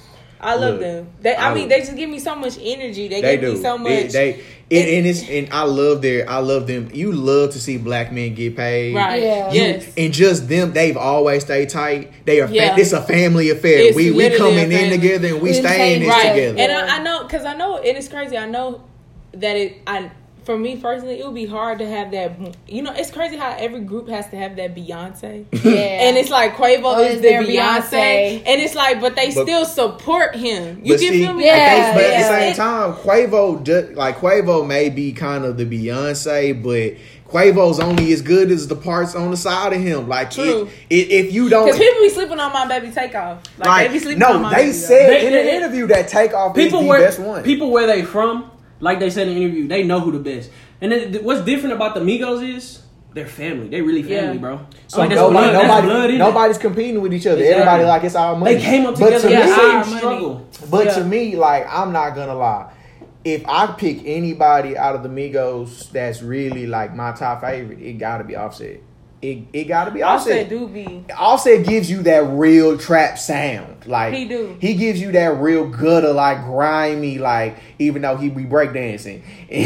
I love Look, them. They, I, I- mean, they just give me so much energy. They, They give do. me so much. They, they and, and it's and I love their. I love them. You love to see black men get paid. right. Yeah. You, Yes. And just them, they've always stayed tight. They are. Fa- Yeah. It's a family affair. It's we we literally a coming in family. together and we We staying staying this Right. together. And I, I know, because I know, and it's crazy. I know that it, I, for me personally, it would be hard to have that. You know, it's crazy how every group has to have that Beyonce. Yeah. And it's like Quavo Oh, is is the there Beyonce. Beyonce? And it's like, but they But- still support him. You But can see, feel me? Yeah, at the, but at the yeah. same It- time, Quavo, ju- like Quavo, may be kind of the Beyonce, but Quavo's only as good as the parts on the side of him. Like, True. it, it, if you don't, Because people be sleeping on my baby Takeoff. Like, like, they be sleeping no, on my they baby. said They- in they- an interview that Takeoff is People the where best one. people where they from, like they said in the interview, they know who the best. And then, th- what's different about the Migos is they're family. They really family, Yeah. bro. So like, that's nobody, blood, that's nobody, blood in it. nobody's competing with each other. Exactly. Everybody like it's our money. They came up But together. to Yeah, the me, our same money. struggle. But Yeah. to me, like, I'm not gonna lie. If I pick anybody out of the Migos that's really like my top favorite, it gotta be Offset. It it gotta be Offset. Offset do be. Offset gives you that real trap sound. Like He do. He gives you that real gutter, like grimy, like even though he be breakdancing.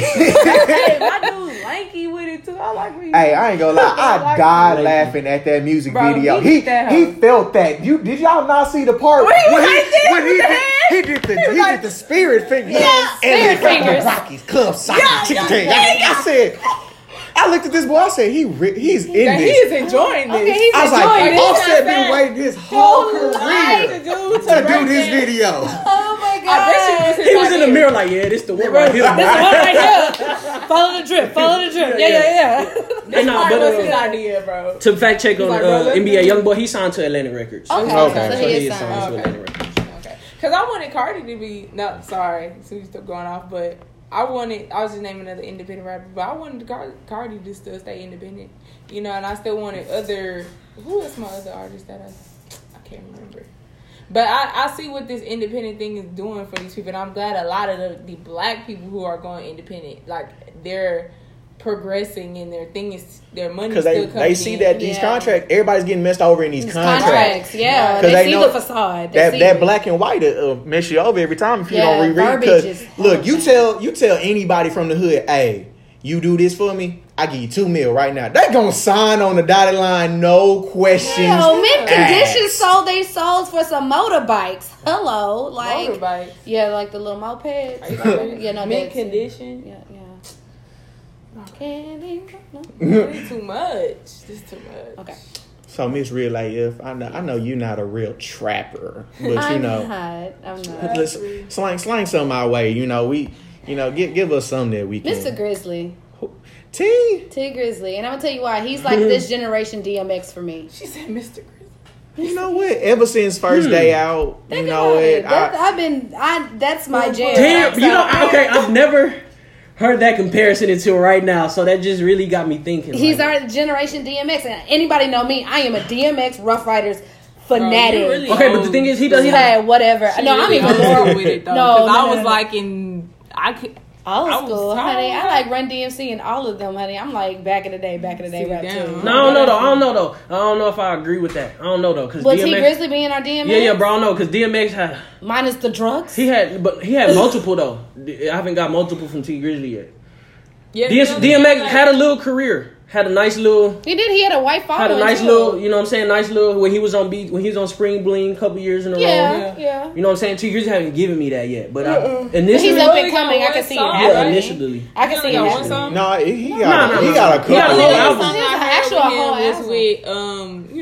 Hey, my dude lanky with it too. I like when he- Hey, I ain't gonna lie. I like died it. laughing at that music Bro, video. he He did that, he huh? felt that. You did y'all not see the part When he was when like this when he with the did, hand? he did the he like- did the spirit finger. Yeah, and spirit he got the fingers. Rockies club socket Yeah, chicken yeah, thing. yeah, I said, I looked at this boy. I said, he re- he's in that he this. is enjoying this. Okay, he's I was like, enjoying this. Offset been Whole waiting his whole life career to do, to do break this dance. video. Oh my I bet god. you He was in the mirror like, yeah, this the one right here. This bro. one right here. Follow the drip. Follow the drip. Yeah, yeah, yeah. Hey, nah, Probably but, was his uh, idea, bro. To fact check on like, uh, bro, let's N B A do- Youngboy, he signed to Atlantic Records. Okay, Okay. so So he he is is signed signed. to Okay. Atlantic Records. Okay. Because I wanted Cardi to be, no, sorry, so you still going off, but I wanted, I was just naming another independent rapper, but I wanted Car- Cardi to still stay independent, you know, and I still wanted other, who is my other artist that I, I can't remember. But I, I see what this independent thing is doing for these people, and I'm glad a lot of the, the black people who are going independent, like, they're progressing and their thing is, their money Because still they, coming they see in. that these Yeah. contracts, everybody's getting messed over in these These contracts. contracts, yeah. 'Cause They, they see know the facade. They That see that it. black and white uh, mess you over every time if you Yeah, don't reread. verbiage Because is look, you horrible. tell you tell anybody from the hood, hey, you do this for me, I give you two mil right now. They gonna sign on the dotted line, no questions. Hell, Mint Conditions asked. sold they souls for some motorbikes. Hello, like Motorbikes. yeah, like the little mopeds. Are you serious? yeah, no, Mint that's- condition. Yeah, yeah. Candy, no. It's too much. This too much. Okay, So Miss Real A F, I know I know you're not a real trapper, but you I'm know, not. I'm not. let's slang slang some our way. You know, we you know give give us something that we can. Mister Grizzly, T. T Grizzly, and I'm gonna tell you why. He's like this generation D M X for me. She said Mister Grizzly. You know what? Ever since first day out, Think you know about what? it. That, I, I've been. I. That's my jam. Damn, you know, So, okay, I've never heard that comparison until right now, so that just really got me thinking. He's like, our generation D M X, and anybody know me? I am a D M X Rough Riders fanatic. you really okay, but the thing is, he does. He Hey, does. whatever. She no, I'm really even old more school with it though. No, because no, I no, was no, no. like in I could Old I was school, tired. honey. I like Run D M C and all of them, honey. I'm like back in the day, back in the day, Sit rap down. too. No, I don't know though. I don't know though. I don't know if I agree with that. I don't know though, because But D T M X. Grizzly being our D M X, Yeah, yeah, bro. I don't know because D M X had minus the drugs. he had, but he had multiple though. I haven't got multiple from T Grizzly yet. yeah, D M X had a little career, had a nice little. He did. He had a white following. Had a nice too. little, you know what I'm saying, nice little, when he was on beat, when he was on Spring Bling a couple years in a row. Yeah, yeah. You know what I'm saying? Two years haven't given me that yet. But I, But initially, he's up only and got coming. I one can see it song, yeah, happening. initially. I can He see it only got one happening. song? no, he got Nah, nah, he nah. got a He got a couple. whole The album. song He has I an heard actual with him whole was album. with um, you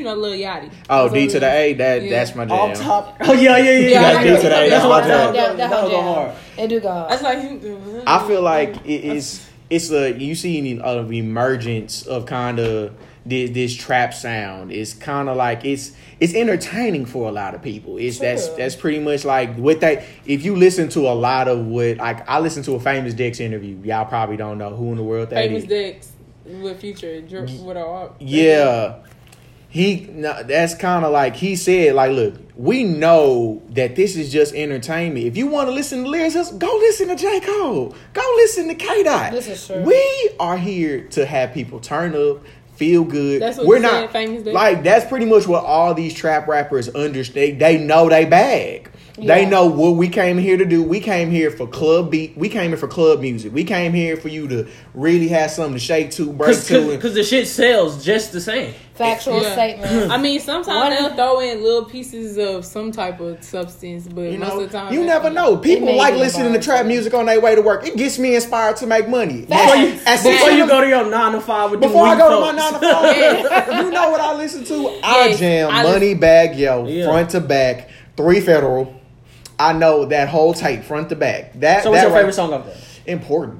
you know, Lil Yachty. Oh, That's D what to it the is. A, that Yeah. that's my jam. Off top. Oh yeah, yeah, yeah. Yeah, yeah, I D to the A, that's my hard. jam. That, that, That whole go jam. hard. It do go hard. That's like you. I feel like it, it's it's a you see an emergence of kind of this, this trap sound. It's kind of like it's it's entertaining for a lot of people. It's Sure. that's that's pretty much like what they. If you listen to a lot of what like I listened to a Famous Dex interview. Y'all probably don't know who in the world that Famous is. Dex with Future drip with our Yeah. He no, that's kind of like he said, like, look, we know that this is just entertainment. If you want to listen to lyrics, just go listen to J. Cole. Go listen to K Dot. This is true. We are here to have people turn up, feel good. That's what We're you not said, Famous Dex? like that's pretty much what all these trap rappers understand. They know they bag. They Yeah. know what we came here to do. We came here for club beat. We came here for club music. We came here for you to really have something to shake to, break Cause, to. cause, and- 'cause the shit sells just the same. Factual Yeah. statement. I mean, sometimes One- they'll throw in little pieces of some type of substance, but You most know, of the time you they- never know. People may like be listening to involved. trap music on their way to work. It gets me inspired to make money. Facts. Before you, as soon as Before you you go to your nine to five with before them I weak go to my folks. nine to five, you know what I listen to? I Yes, jam I Money Bag Yo, Yeah. front to back, three federal. I know that whole tape, front to back. That So what's that your right- favorite song off that? Important.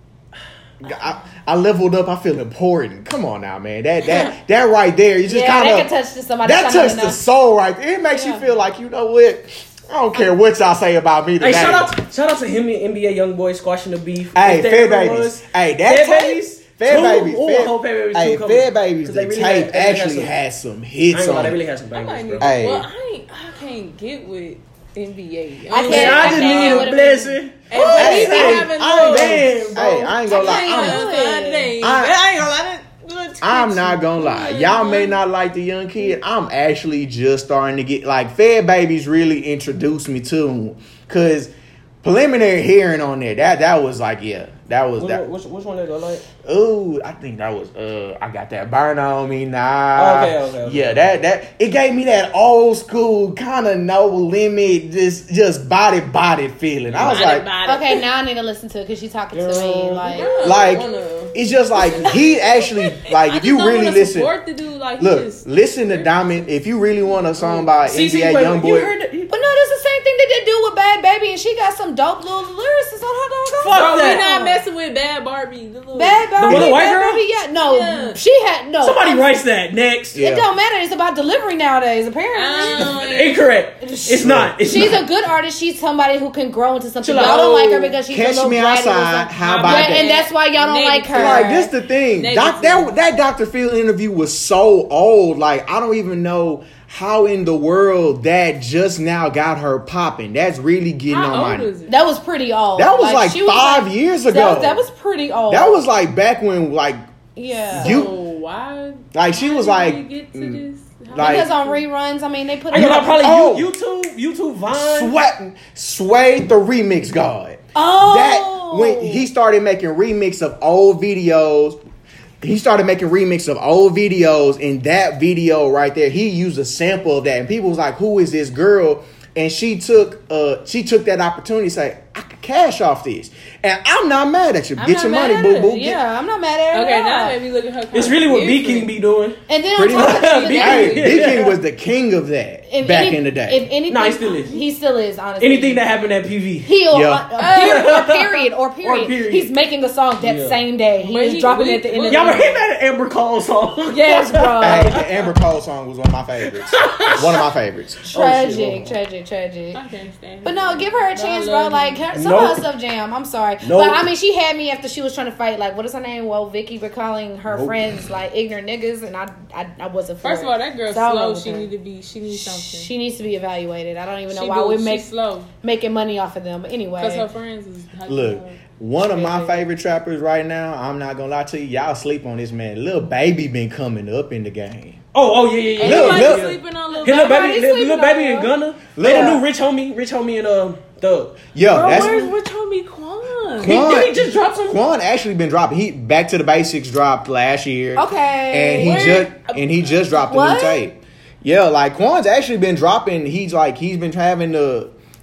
I, I leveled up. I feel important. Come on now, man. That that that right there, you just Yeah, kind that of can touch to somebody. that trying touched to the soul right there. It makes Yeah. you feel like, you know what? I don't care what y'all say about me today. Hey, shout out, shout out to him and N B A YoungBoy squashing the beef. Hey, If there Fair ever Babies. was. Hey, that Fair tape. Babies. Fair two? Babies. Ooh, Fair, I hope Fair Babies hey, two coming. Fair Babies. 'Cause The they really tape had- they really had actually some- had some I hits ain't gonna lie, on they it. really had some I bangers, might bro. need, Hey. well, I ain't. I can't get with N B A. I don't can't- know. I just can't need get a with blessing. Hey, but Hey, he be hey, having I ain't little- gonna, bro. hey, I ain't gonna lie. can't I'm, do it. Sunday. I- I ain't gonna lie. That, that I'm twitch- not gonna lie. Y'all may not like the young kid. I'm actually just starting to get like Fair Babies really introduced me to him. Cause preliminary hearing on there, that that was like, yeah, that was Which, that. which, which one they go like? Ooh, I think that was uh I got that burn on me now. Okay, okay, okay. Yeah, that that it gave me that old school kind of no limit, just just body body feeling. I was Body, like, body. Okay, now I need to listen to it because she's talking to me. Girl. Like, Yeah, like I wanna- it's just like he actually like I if you just don't really wanna listen. support the dude, like, he Look, just- listen to Diamond. If you really want a song by See, N B see, A wait, YoungBoy, you heard it? but no, that's the same thing that they do with Bad Baby, and she got some dope little lyrics on her. Go, go. Fuck Bro, we that. not messing with Bad Barbie. The little, Bad Baby, little white Bad girl? Baby, yeah, no, Yeah. she had no. Somebody I'm- writes that next. Yeah. It don't matter. It's about delivery nowadays. Apparently, Um, Incorrect. It's not. It's she's not. a good artist. She's somebody who can grow into something. Chill Y'all out. don't like her because she's a Catch little Me bratty or Outside. something. How Yeah, about Yeah, that? and that's why y'all don't like her. Like this the thing. Doc, that that Doctor Phil interview was so old. Like I don't even know how in the world that just now got her popping. That's really getting How on old my. is it? That was pretty old. That was like she five like- years that ago. was- That was pretty old. That was like back when like yeah. you- So why? like she how was did like we get to mm, this? How- like- because on reruns, I mean, they put I it know up. probably Oh. you, YouTube, YouTube Vine. Sway, Sway the remix god. Oh, That when he started making remix of old videos, he started making remix of old videos. In that video right there, he used a sample of that, and people was like, "Who is this girl?" And she took uh she took that opportunity to say, "I could cash off this," and I'm not mad at you. I'm Get not your mad money, at boo it. boo. Get- Yeah, I'm not mad at it. Okay, at now all. let me look at her. It's really what B different. King be doing. And then Pretty on top much. of B- that, Hey, B Yeah. King was the king of that if back any- in the day. If anything, Nah, he still is. He still is. Honestly, Anything that happened at P V. He or, Yeah. uh, period, or period or period. period. He's making a song that Yeah. same day. He But is he- dropping we- it at the end of Y'all the ever hear that Amber Cole song? Yes, bro. Hey, the Amber Cole song was one of my favorites. One of my favorites. Tragic, Oh, shit. tragic, tragic. I can't stand But it. no, give her a chance, I bro. love Like you. her, some Nope. of her stuff jam. I'm sorry, Nope. but I mean, she had me after she was trying to fight. Like, what is her name? Well, Vicky were calling her Nope. friends like ignorant niggas, and I, I, I wasn't. For First of it. all, that girl So I slow. wasn't She for it. need to be. She needs something. She needs to be evaluated. I don't even know She why do- we she make slow making money off of them. But anyway, because her friends is. Look, one of my Crazy. favorite trappers right now, I'm not gonna lie to you, y'all sleep on this man. Lil Baby been coming up in the game. Oh, oh yeah, yeah, yeah. Look, Everybody look. sleeping on little His little baby. baby, Everybody's little, sleeping little baby on and her. Gunna. They Look. the new Rich Homie, Rich Homie and uh Thug. Yo, Bro, that's where's Rich Homie Quan? He, Quan. did he just drop some? Quan actually been dropping. He Back to the Basics dropped last year. okay, And he Where- just and he just dropped a What? new tape. Yeah, like Quan's actually been dropping. He's like he's been having the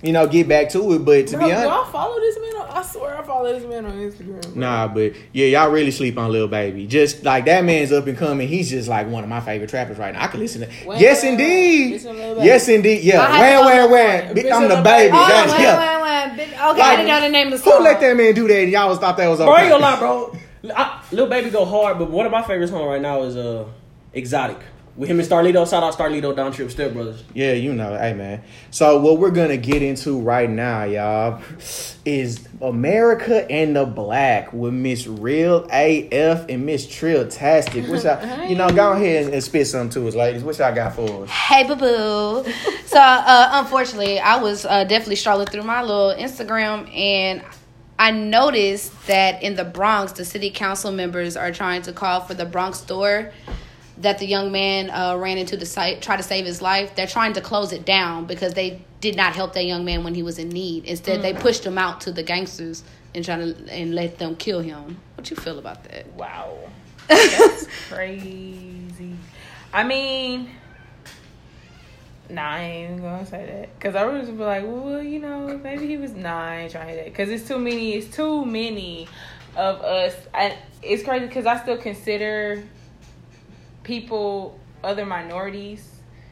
you know, get back to it. But to Bro, be do honest, I follow this man? On, I swear I follow this man on Instagram. Bro. nah, but yeah, y'all really sleep on Lil Baby. Just like that man's up and coming. He's just like one of my favorite trappers right now. I can listen to. Wham, yes, wham, indeed. listen to Lil Baby. Yes, indeed. Yeah. I Wham, had wham, to- wham. Bitch, I'm the I'm baby. the Oh, That's, wait, yeah. wait, wait. Okay, I Like, didn't know the name of the Who song. let that man do that? And y'all thought that was okay. Bro, I ain't gonna lie, bro. I, Lil Baby go hard, but one of my favorite songs right now is uh Exotic. With him and Starlito. Shout out Starlito, Down Trip, Step Brothers. Yeah, you know, hey man. So what we're gonna get into right now, y'all, is America and the Black with Miss Real A F and Miss Trill-tastic. Which I, you know, go ahead and, and spit something to us, ladies. What y'all got for us? Hey, boo boo. So, uh, unfortunately, I was uh, definitely strolling through my little Instagram, and I noticed that in the Bronx, the city council members are trying to call for the Bronx store that the young man uh, ran into to site, try to save his life. They're trying to close it down because they did not help that young man when he was in need. Instead, mm. they pushed him out to the gangsters and trying to and let them kill him. What you feel about that? Wow, that's crazy. I mean, nah, I ain't even gonna say that because I was be like, well, you know, maybe he was. Nah, I ain't trying to that because it's too many. It's too many of us. And it's crazy because I still consider people, other minorities,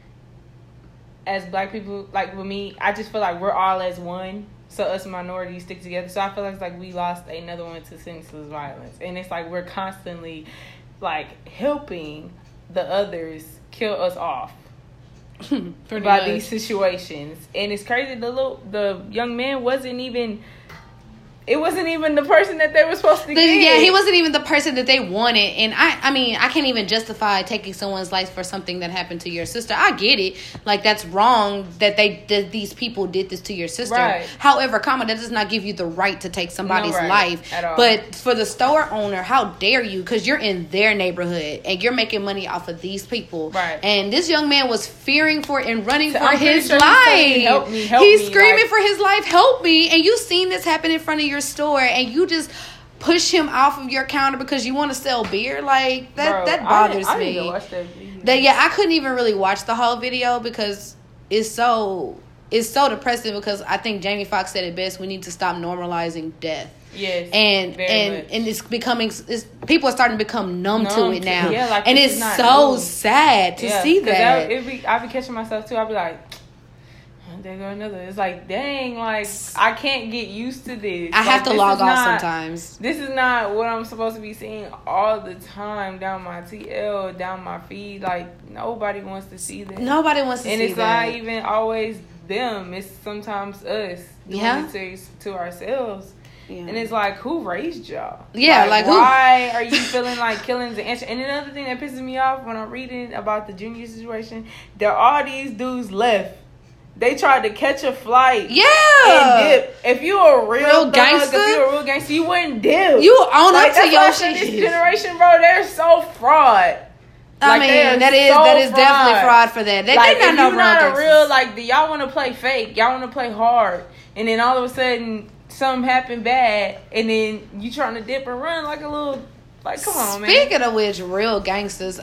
as black people. Like with me, I just feel like we're all as one. So us minorities stick together. So I feel like it's like we lost another one to senseless violence, and it's like we're constantly like helping the others kill us off by much. These situations. And it's crazy. The little the young man wasn't even. It wasn't even the person that they were supposed to The, get. yeah, he wasn't even the person that they wanted. And I, I mean, I can't even justify taking someone's life for something that happened to your sister. I get it. Like, that's wrong that they that these people did this to your sister. Right. However, comma, that does not give you the right to take somebody's No right life. at all. But for the store owner, how dare you? Because you're in their neighborhood and you're making money off of these people. Right. And this young man was fearing for and running So for I'm pretty his sure he's life. saying, "Help me, help He's me," screaming like- for his life. Help me. And you seen this happen in front of your store, and you just push him off of your counter because you want to sell beer. Like that Bro, that I bothers didn't- I didn't me. even watch that video. That yeah, I couldn't even really watch the whole video because it's so it's so depressing. Because I think Jamie Foxx said it best: we need to stop normalizing death. Yes, and very and much. and it's becoming it's, people are starting to become numb, Numb to it to- now. yeah, like, and this it's is not so new. sad to Yeah, see 'cause that. it be, I be catching myself too. I be like, there go another. It's like, dang, like I can't get used to this. I Like, have to this log is off not- sometimes. This is not what I'm supposed to be seeing all the time down my T L, down my feed. Like nobody wants to see this. Nobody wants to and see it's that. not even always them. It's sometimes us doing Yeah. it to, to ourselves. Yeah. And it's like, who raised y'all? Yeah, like, who- why are you feeling like killing's the answer? And another thing that pisses me off when I'm reading about the Junior situation, there are all these dudes left. They tried to catch a flight. Yeah. And dip. If you a real, Real thug, gangster? if you a real gangster, you wouldn't dip. You own like, up to that's why your I said This shit. generation, bro, they're so fraud. I Like, mean, they are that is so that is fraud. definitely fraud for that. They Like, did not if know you're not a gangsters. real, like, do y'all want to play fake? Y'all want to play hard, and then all of a sudden something happened bad, and then you trying to dip and run like a little, like, come on, man. Speaking of which, real gangsters,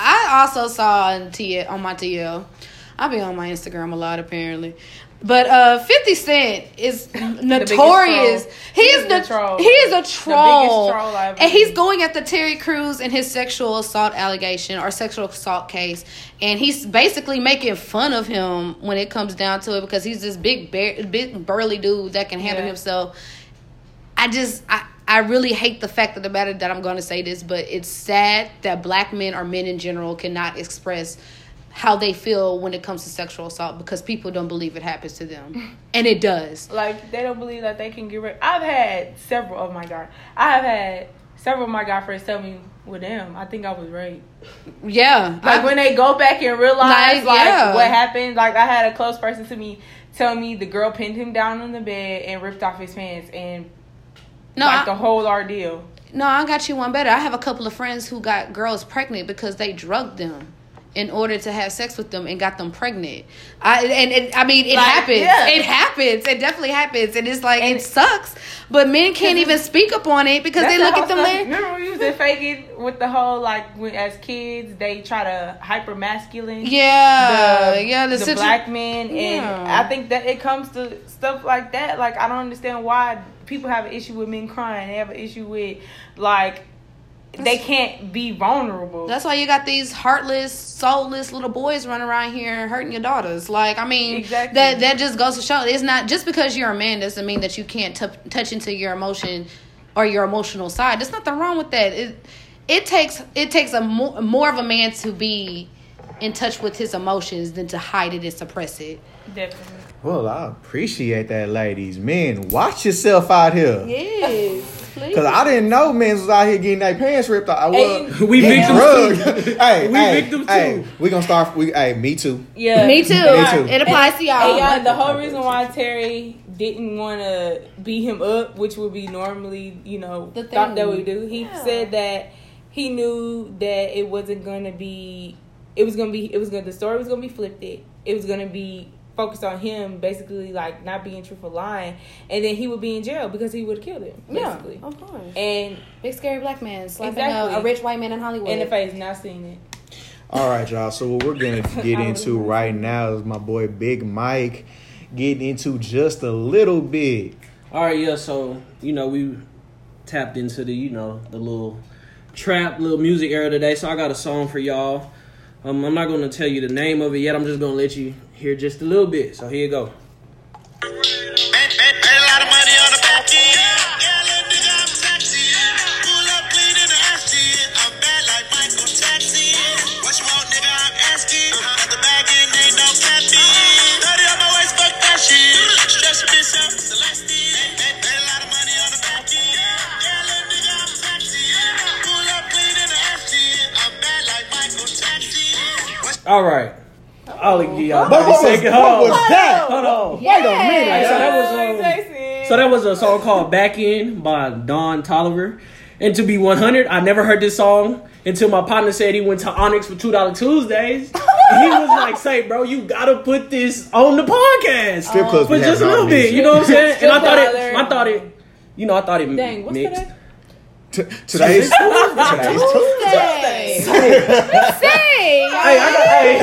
I also saw on T on my T L. I be on my Instagram a lot apparently. But uh, fifty Cent is notorious. troll. He He's is the the troll. He is a The biggest troll, troll I've and he's seen. going after Terry Crews and his sexual assault allegation or sexual assault case, and he's basically making fun of him when it comes down to it because he's this big, bear, big burly dude that can handle Yeah. himself. I just I. I really hate the fact of the matter that I'm going to say this, but it's sad that black men or men in general cannot express how they feel when it comes to sexual assault because people don't believe it happens to them. And it does. Like, they don't believe that they can get raped. I've had several of my guy. I have had several of my guy friends tell me, well, damn, I think I was raped. Yeah. Like, I- when they go back and realize, Like, like, yeah. what happened. Like, I had a close person to me tell me the girl pinned him down on the bed and ripped off his pants and, no, like, I, the whole ordeal. no, I got you one better. I have a couple of friends who got girls pregnant because they drugged them. in order to have sex with them and got them pregnant. I and, and I mean it Like, happens. yeah. It happens. It definitely happens. And it's like and it sucks. But men can't even speak up on it because That's they the look whole at them stuff. like Remember we used to fake it with the whole like when, as kids they try to hyper masculine. yeah, the, yeah, the, the situ- black men, and Yeah. I think that it comes to stuff like that. Like I don't understand why people have an issue with men crying. They have an issue with like they can't be vulnerable. That's why you got these heartless, soulless little boys running around here hurting your daughters. Like, I mean, Exactly. that that just goes to show it's not just because you're a man doesn't mean that you can't t- touch into your emotion or your emotional side. There's nothing wrong with that. It it takes it takes a more, more of a man to be in touch with his emotions than to hide it and suppress it. Definitely. Well, I appreciate that, ladies. Men, watch yourself out here. Yes, please. Cause I didn't know men was out here getting their pants ripped off. I was Hey, we getting victims drugged. too. hey, We hey, victims hey, too. we gonna start. We, hey, me too. Yeah, Me too. Me too. It applies to y'all. And y'all, the whole reason why Terry didn't want to beat him up, which would be normally, you know, The thought thing. that we do, he Yeah. said that he knew that it wasn't going to be, it was going to be, it was going to, the story was going to be flipped. It, it was going to be focused on him, basically, like, not being truthful, lying. And then he would be in jail because he would have killed him, basically. Yeah, of course. And Big scary black man slapping Exactly. a, a rich white man in Hollywood. in the face, not seeing it. All right, y'all. So what we're gonna get into right now is my boy Big Mike getting into just a little bit. All right, yeah. So you know we tapped into the you know the little trap, little music era today. So I got a song for y'all. Um, I'm not gonna tell you the name of it yet. I'm just gonna let you hear just a little bit. So here you go. Made, made, made a lot of money on the back end. Yeah, little nigga, I'm taxi. Pull up clean in the ashy. I'm bad like Michael Jackson. What you want, nigga? I'm asking. At the back end, ain't no capping. thirty on my waist, fuck that shit. Stretch a bitch up, Celeste. Made, made, made a lot of money on the back end. Yeah, little nigga, I'm taxi. Pull up clean in the ashy. I'm bad like Michael Jackson. What All right. I'll give y'all But what thirty was, seconds. what Hold was on. that? Hold on. Wait a minute. Hey, so that was Oh, um, Jason. so that was a song called "Back In" by Don Tolliver. And to be one hundred, I never heard this song until my partner said he went to Onyx for two dollar Tuesdays. And he was like, "Say, bro, you gotta put this on the podcast Strip clubs for be just a having little all bit." these. You know what I'm saying? And I Strip thought it, dollar. I thought it, you know, I thought it Dang, what's mixed. today? T- today's today's Tuesday. Say, Hey, I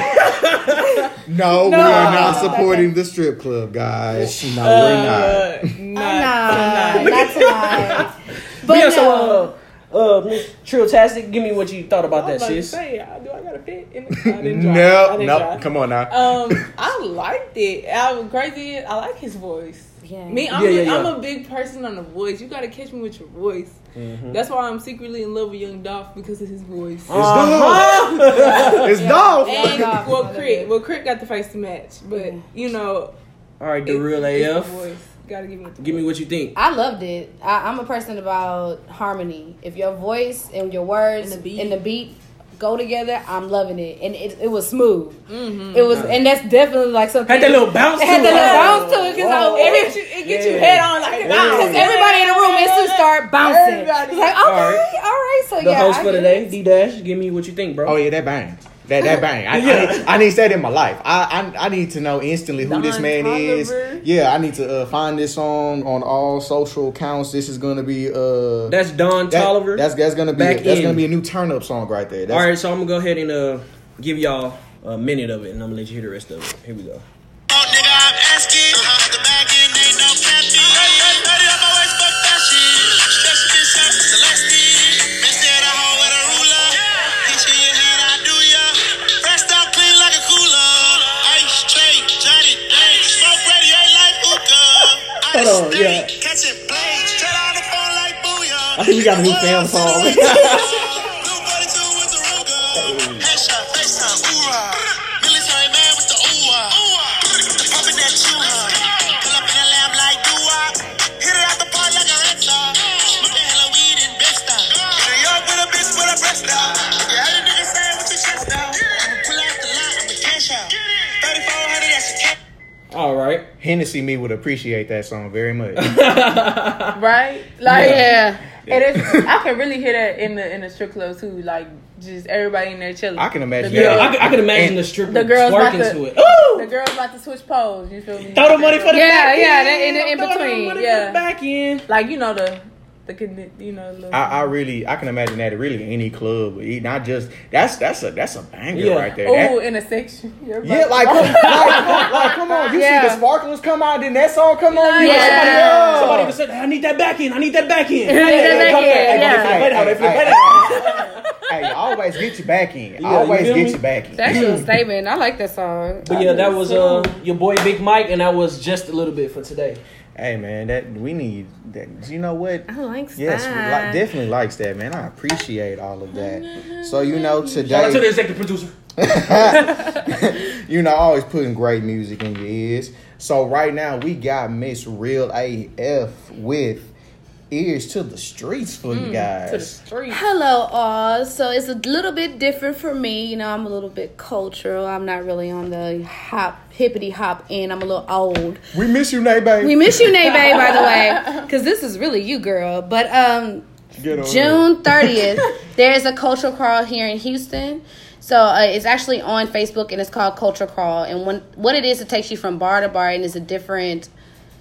got, hey. No, we are not supporting the strip club, guys. No, we're not. Uh, not nah, tonight. not tonight. But But yeah, no. so uh, uh, Miss Trilltastic, give me what you thought about I was that, about to sis. say, uh, do I got a fit? In the, I didn't try. I No, didn't no, try. come on now. Um, I liked it. I was crazy. I like his voice. Yeah. Me, I'm, Yeah, yeah, a, yeah. I'm a big person on the voice. You gotta catch me with your voice. Mm-hmm. That's why I'm secretly in love with Young Dolph because of his voice. It's Dolph. It's Dolph. And Dolph. well, Crit, well, Crit got the face to match, but you know, All right, the it- real it's the A F. voice. Gotta give me. The Give me voice. what you think. I loved it. I, I'm a person about harmony. If your voice and your words And the beat. and the beat go together, I'm loving it, and it it was smooth. Mm-hmm. It was, and that's definitely like something. Had that little bounce It had to that it. little bounce to it because Whoa. It hits you. It gets you Yeah. head on like a bounce. because everybody in the room instantly start bouncing. Everybody. It's like okay, all All right, right. so The yeah. host I for get today, it. D Dash. Give me what you think, bro. Oh yeah, that bang. That that bang. I, Yeah. I, need, I need that in my life. I I, I need to know instantly who Don this man is. Toliver. Yeah, I need to uh, find this song on all social accounts. This is gonna be uh That's Don that- Tolliver. That's that's gonna be Back that's in. gonna be a new turn up song right there. That's, All right, so I'm gonna go ahead and uh, give y'all a minute of it, and I'm gonna let you hear the rest of it. Here we go. nigga, I'm asking. At the back end, ain't no capping. thirty on my waist, fuck that shit. Stretch a bitch up, Celeste. Bitch said a hoe with a ruler. Hit you in your head, I do ya. Pressed out clean like a cooler. Ice tray, Johnny Dang. Smoke ready, ain't like hookah. Hold on, yeah. Catching blades. Turn on the phone like booyah. I think we got a new fam song. Blue forty-two with the Ruger. Headshot, FaceTime, ooh-rah. Military man with the ooh-wah. Pumping that choo-ha. Pull up in a lamb like doo-wah. Hit it out the park like a red star. Smoking hella weed in Bed-Stuy. In New York with a bitch with a breast out. You heard a nigga say it with your chest out. I'ma pull out the line, I'ma cash out. thirty-four hundred, that's a cash. All right. Hennessy me would appreciate that song very much. Right? Like, Yeah. And it's, I can really hear that in the in the strip club too, like just everybody in there chilling. I can imagine The that. Yeah, girl- I can, I can imagine And the stripper the girls about twerking to- to it. Ooh! The girl's about to switch pose. You feel me? Throw the money for the Yeah, back yeah, end. that in- in Throw the between, money yeah. for the back end. Like you know the the con- you know. Little, I, I really, I can imagine that at really any club, not just that's that's a that's a banger Yeah. right there. That- oh, in a section. Everybody- yeah, like, come, like, come, like, come on, you Yeah. see the sparklers come out, then that song come on, you Yeah. like, somebody, Yeah. oh. Somebody even said, I need that back end. I need that back end. I need that back end, yeah. They flip it out, they flip it out. Hey, always get your back in. Yeah, you always feel get me? your back in. That's your statement. I like that song. But yeah, that was uh your boy Big Mike, and that was just a little bit for today. Hey man, that we need that. You know what? I like Yes, we that. like, definitely likes that, man. I appreciate all of that. So you know Shout out to the today, executive producer. you know, always putting great music in your ears. So right now we got Miss Real A F with Ears to the Streets for you To the guys. street. Hello, all. So it's a little bit different for me. You know, I'm a little bit cultural. I'm not really on the hop, hippity hop end. I'm a little old. We miss you, Nay babe. We miss you, Nay Bay, by the way, because this is really you, girl. But um, Get on June thirtieth, there's a cultural crawl here in Houston. So uh, it's actually on Facebook and it's called Culture Crawl. And when what it is, it takes you from bar to bar and it's a different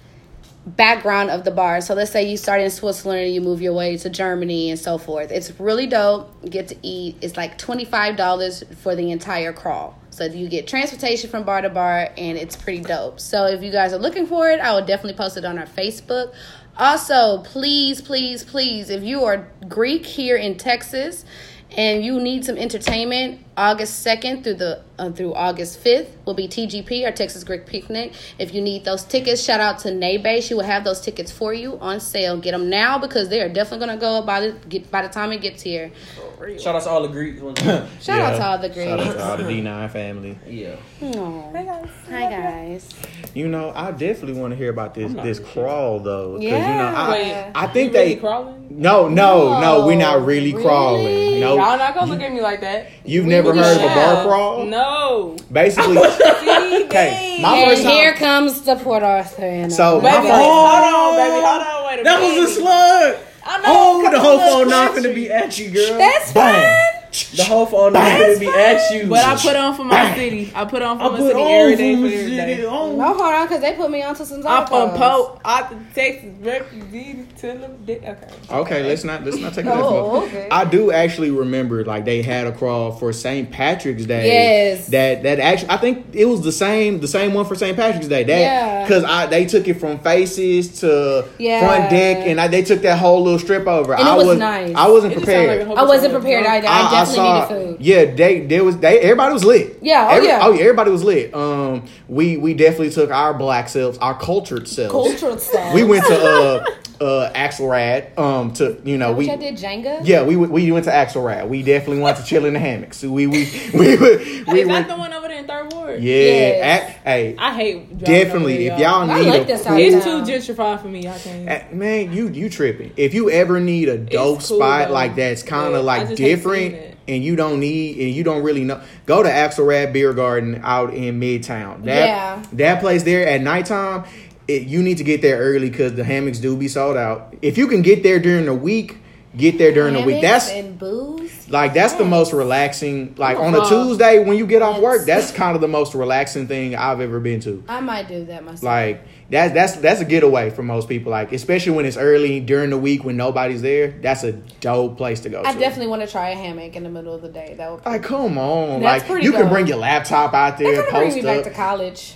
background of the bar. So let's say you start in Switzerland and you move your way to Germany and so forth. It's really dope. You get to eat. It's like twenty-five dollars for the entire crawl. So you get transportation from bar to bar and it's pretty dope. So if you guys are looking for it, I will definitely post it on our Facebook. Also, please, please, please, if you are Greek here in Texas and you need some entertainment, August second through the uh, through August fifth will be T G P, our Texas Greek Picnic. If you need those tickets, shout out to Nebe. She will have those tickets for you on sale. Get them now because they are definitely going to go by the get, by the time it gets here. Shout out to all the Greeks. Shout out to all the Shout out Greeks. to all the D nine family. Yeah. Aw. Hey guys. Hi, guys. You know, I definitely want to hear about this I'm not this really crawl though. 'Cause, Yeah. you know, I, Wait, I think you really they crawling? no, no, no, we're not really, Really? crawling. No, Y'all not gonna look at me like that. you've never heard of a Yeah. bar crawl? No. Basically, See, okay, my And first time. here comes the Port Arthur. And So, Baby, my first, hold on, baby, hold on, wait a That minute. was a slug. I know. Oh, the whole phone not couple finna of- be at you, girl. That's Bang. fine. The whole phone not finna be at you. But I put on for my city. I put on for I my put city on every day from for the every city day. on. No, hold on, because they put me onto some I'm from tacos. Pope, out the Texas refugee to them. Okay. okay, let's not let's not take it that Oh, far. okay. I do actually remember like they had a crawl for Saint Patrick's Day. Yes. That that actually I think it was the same the same one for Saint Patrick's Day. That Yeah. because I they took it from faces to Yeah. front deck and I, they took that whole little strip over. And it I was was nice. I wasn't It just sound like prepared. a whole I bunch wasn't of prepared. I, I I, I definitely saw, needed food. yeah, they there was they everybody was lit. Yeah, oh, Every- yeah. oh yeah, everybody was lit. Um, we we definitely took our black selves, our cultured selves. Cultural stuff. We went to uh uh Axelrad. Um, to you know Which we I did Jenga. yeah we we went to Axelrad. We definitely wanted to chill in the hammocks. So we we we we, we, Is that went. the one over there in Third Ward? Yeah, Yes. at- hey, I hate driving definitely. over there, If y'all I need like a this cool- out It's town. too gentrified for me. I can't. Uh, man, you you tripping. If you ever need a dope cool, spot though. like that's kind Yeah, of I like just hate different, seeing it. and you don't need and you don't really know, go to Axelrad Beer Garden out in Midtown. That Yeah. that place there at nighttime, it, you need to get there early because the hammocks do be sold out. If you can get there during the week, get there during the week. Hammocks That's and booze. like that's the most relaxing. Like on a Wow. Tuesday when you get off work, Yes. that's kind of the most relaxing thing I've ever been to. I might do that myself. Like that's that's that's a getaway for most people. Like especially when it's early during the week when nobody's there. That's a dope place to go. I to. definitely want to try a hammock in the middle of the day. That would. Like come on, That's like pretty you can dope. bring your laptop out That there, kind of brings post me up. back to college.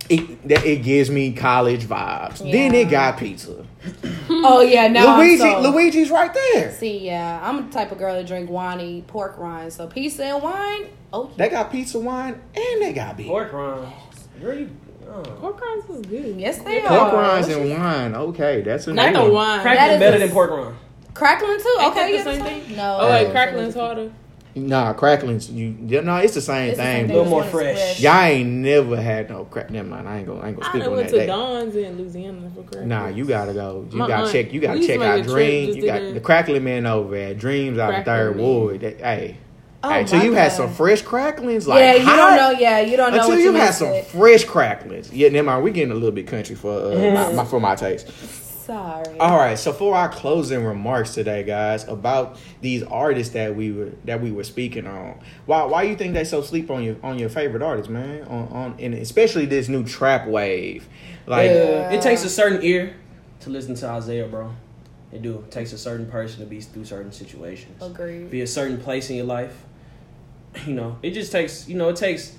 It that, it gives me college vibes. Then Yeah. it got pizza. Oh yeah, now Luigi, I'm so, Luigi's right there. See, yeah, I'm the type of girl that drink wine, eat pork rinds. So pizza and wine. Oh, They got pizza, wine, and they got beer. Pork rinds. Girl, you. Oh. Pork rinds was good. yes, they Yeah. Pork are. rinds and wine. Okay, that's a Not new the one. wine. That Crackling is better a- than pork rind. Crackling too. Ain't Okay, that the yeah, same thing? No. Oh wait, uh, crackling's harder. Nah, cracklings. You yeah, no, it's the same It's the thing. same A little But more This one is fresh. y'all ain't never had no crack. Never mind. I ain't gonna. I ain't gonna I speak done on went that. to They- Don's in Louisiana for crack. Nah, you gotta go. You My gotta aunt- check. You we gotta used to check make out a trip Dreams. just You to got the- the Crackling Man over at Dreams out in Third Crackling Ward. That, hey, Oh, hey, till my you had God. some fresh cracklings, like yeah, you hot, don't know. Yeah, you don't know Until what you you had missed some it. fresh cracklings. Yeah, never mind. We getting a little bit country for uh, my, my for my taste. sorry. All right, so for our closing remarks today, guys, about these artists that we were that we were speaking on, why why you think they so sleep on your on your favorite artists, man? On on and especially this new trap wave, like Yeah. It takes a certain ear to listen to Isaiah, bro. It do. It takes a certain person to be through certain situations. Agreed. Be a certain place in your life. You know, it just takes. You know, it takes.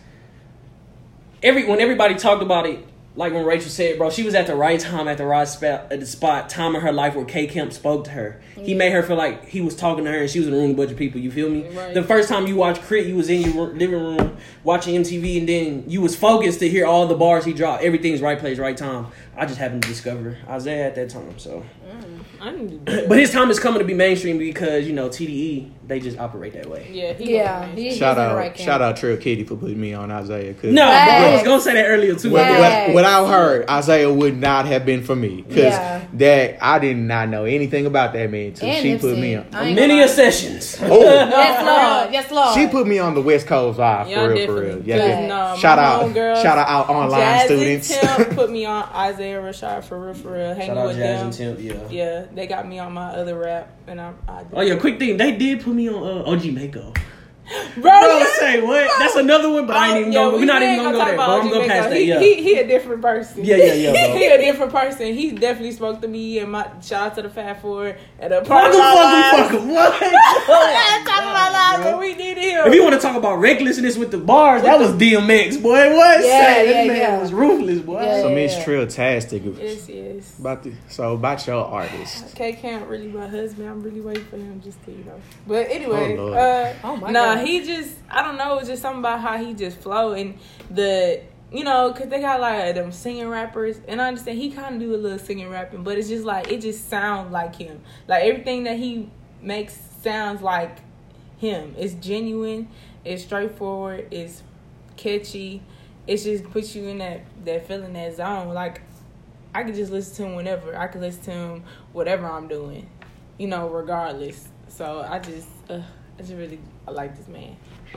Every when everybody talked about it, like when Rachel said, bro, she was at the right time at the right spot, at the spot, time in her life where K Kemp spoke to her. He made her feel like he was talking to her and she was in a room with a bunch of people. You feel me? Right. The first time you watched Crit, you was in your living room watching M T V, and then you was focused to hear all the bars he dropped. Everything's right place, right time. I just happened to discover Isaiah at that time, so. I need to do that. But his time is coming to be mainstream because, you know, T D E, they just operate that way. Yeah, he Yeah, was he, he's shout in the out right camp. shout out Trill Kitty for putting me on Isaiah. Cause No, bro, I was Facts. going to say that earlier, too. What- Facts. what- without her, Isaiah would not have been for me because Yeah. that I did not know anything about that man until And she Nipsey. put me on. I ain't Many gonna a lie. sessions. Oh, Yes, Lord. Yes, Lord. she put me on the West Coast Live Yeah, for real, for definitely. real. 'Cause, Yeah, no, shout my out, homegirls, shout out our online Jazz students. and Temp put me on Isaiah Rashad for real, for real. Hanging Shout out with Jazz them. and Temp, yeah. Yeah, they got me on my other rap, and I. I Oh, yeah, quick thing. They did put me on uh, O G Mako. bro. Bro, yeah. say what? That's another one, but I ain't even Oh, yeah, gonna, we we're not ain't even gonna go talk there. about But I'm O G gonna pass Mako. that, he, yeah. He, he a different person. Yeah, yeah, yeah, bro. he a different person. He definitely spoke to me and my shout out to the Fat Four at a Fuck part him, of my fuck him, lives. fuck him. What? At the top of my lives, but we needed him. If you want to talk about recklessness with the bars, that was D M X, boy. What? Yeah, Say, yeah, that man yeah. was ruthless, boy. Yeah. So Miss Trill-tastic. Yes, yes. About the, so about your artist. K can't really my husband. I'm really waiting for him just to, you know. But anyway, Oh, Lord. uh, Oh, my nah, God. he just, I don't know, it's just something about how he just flow and the, you know, because they got like them singing rappers, and I understand he kind of do a little singing rapping, but it's just like, it just sounds like him. Like everything that he makes sounds like him. It's genuine, it's straightforward, it's catchy. It just puts you in that, that feeling, that zone. Like, I could just listen to him whenever. I could listen to him whatever I'm doing, you know, regardless. So I just, uh, I just really, I like this man.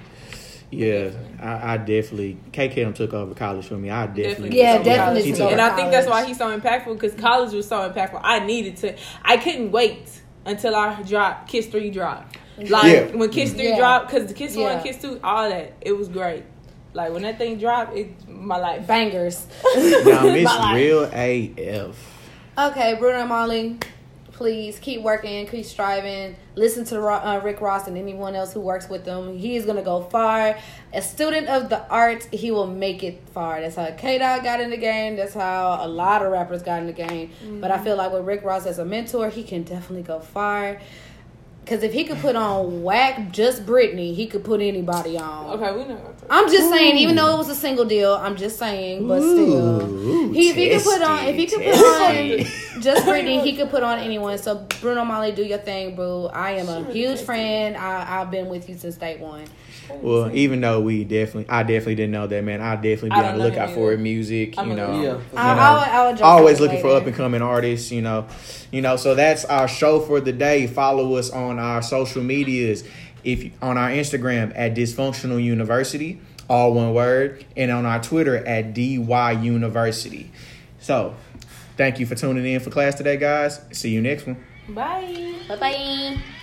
Yeah, I, I definitely. K K M took over college for me. I definitely. Definitely. Yeah, So definitely He college. took took And over. I think that's why he's so impactful, because college was so impactful. I needed to, I couldn't wait until I dropped, Kiss three dropped. Like, Yeah. when Kiss three Yeah. dropped, because the Kiss Yeah. one, Kiss two, all that, it was great. Like, when that thing dropped, it, my life. Bangers. Now Miss My life. Real A F. Okay, Bruno and Molly, please keep working, keep striving. Listen to Ro- uh, Rick Ross and anyone else who works with them. He is going to go far. A student of the art, he will make it far. That's how K-Dot got in the game. That's how a lot of rappers got in the game. But I feel like with Rick Ross as a mentor, he can definitely go far. Because if he could put on whack just Britney, he could put anybody on. Okay, we're not going to talk. I'm just saying, even though it was a single deal, I'm just saying, but still, Ooh, he if he could put on, if he could put testy, on just Britney, he could put on anyone. So Bruno Molly, do your thing, boo. I am a huge friend. I, I've been with you since day one. Well, even though we definitely, I definitely didn't know that, man. I definitely be I on don't the know lookout him for either. music. I'm You a- know, Yeah. you I- know, I, I, I would always looking for up and coming artists. You know, you know. So that's our show for the day. Follow us on our social medias. If you, on our Instagram at Dysfunctional University, all one word, and on our Twitter at D Y University. So, thank you for tuning in for class today, guys. See you next one. Bye. Bye bye.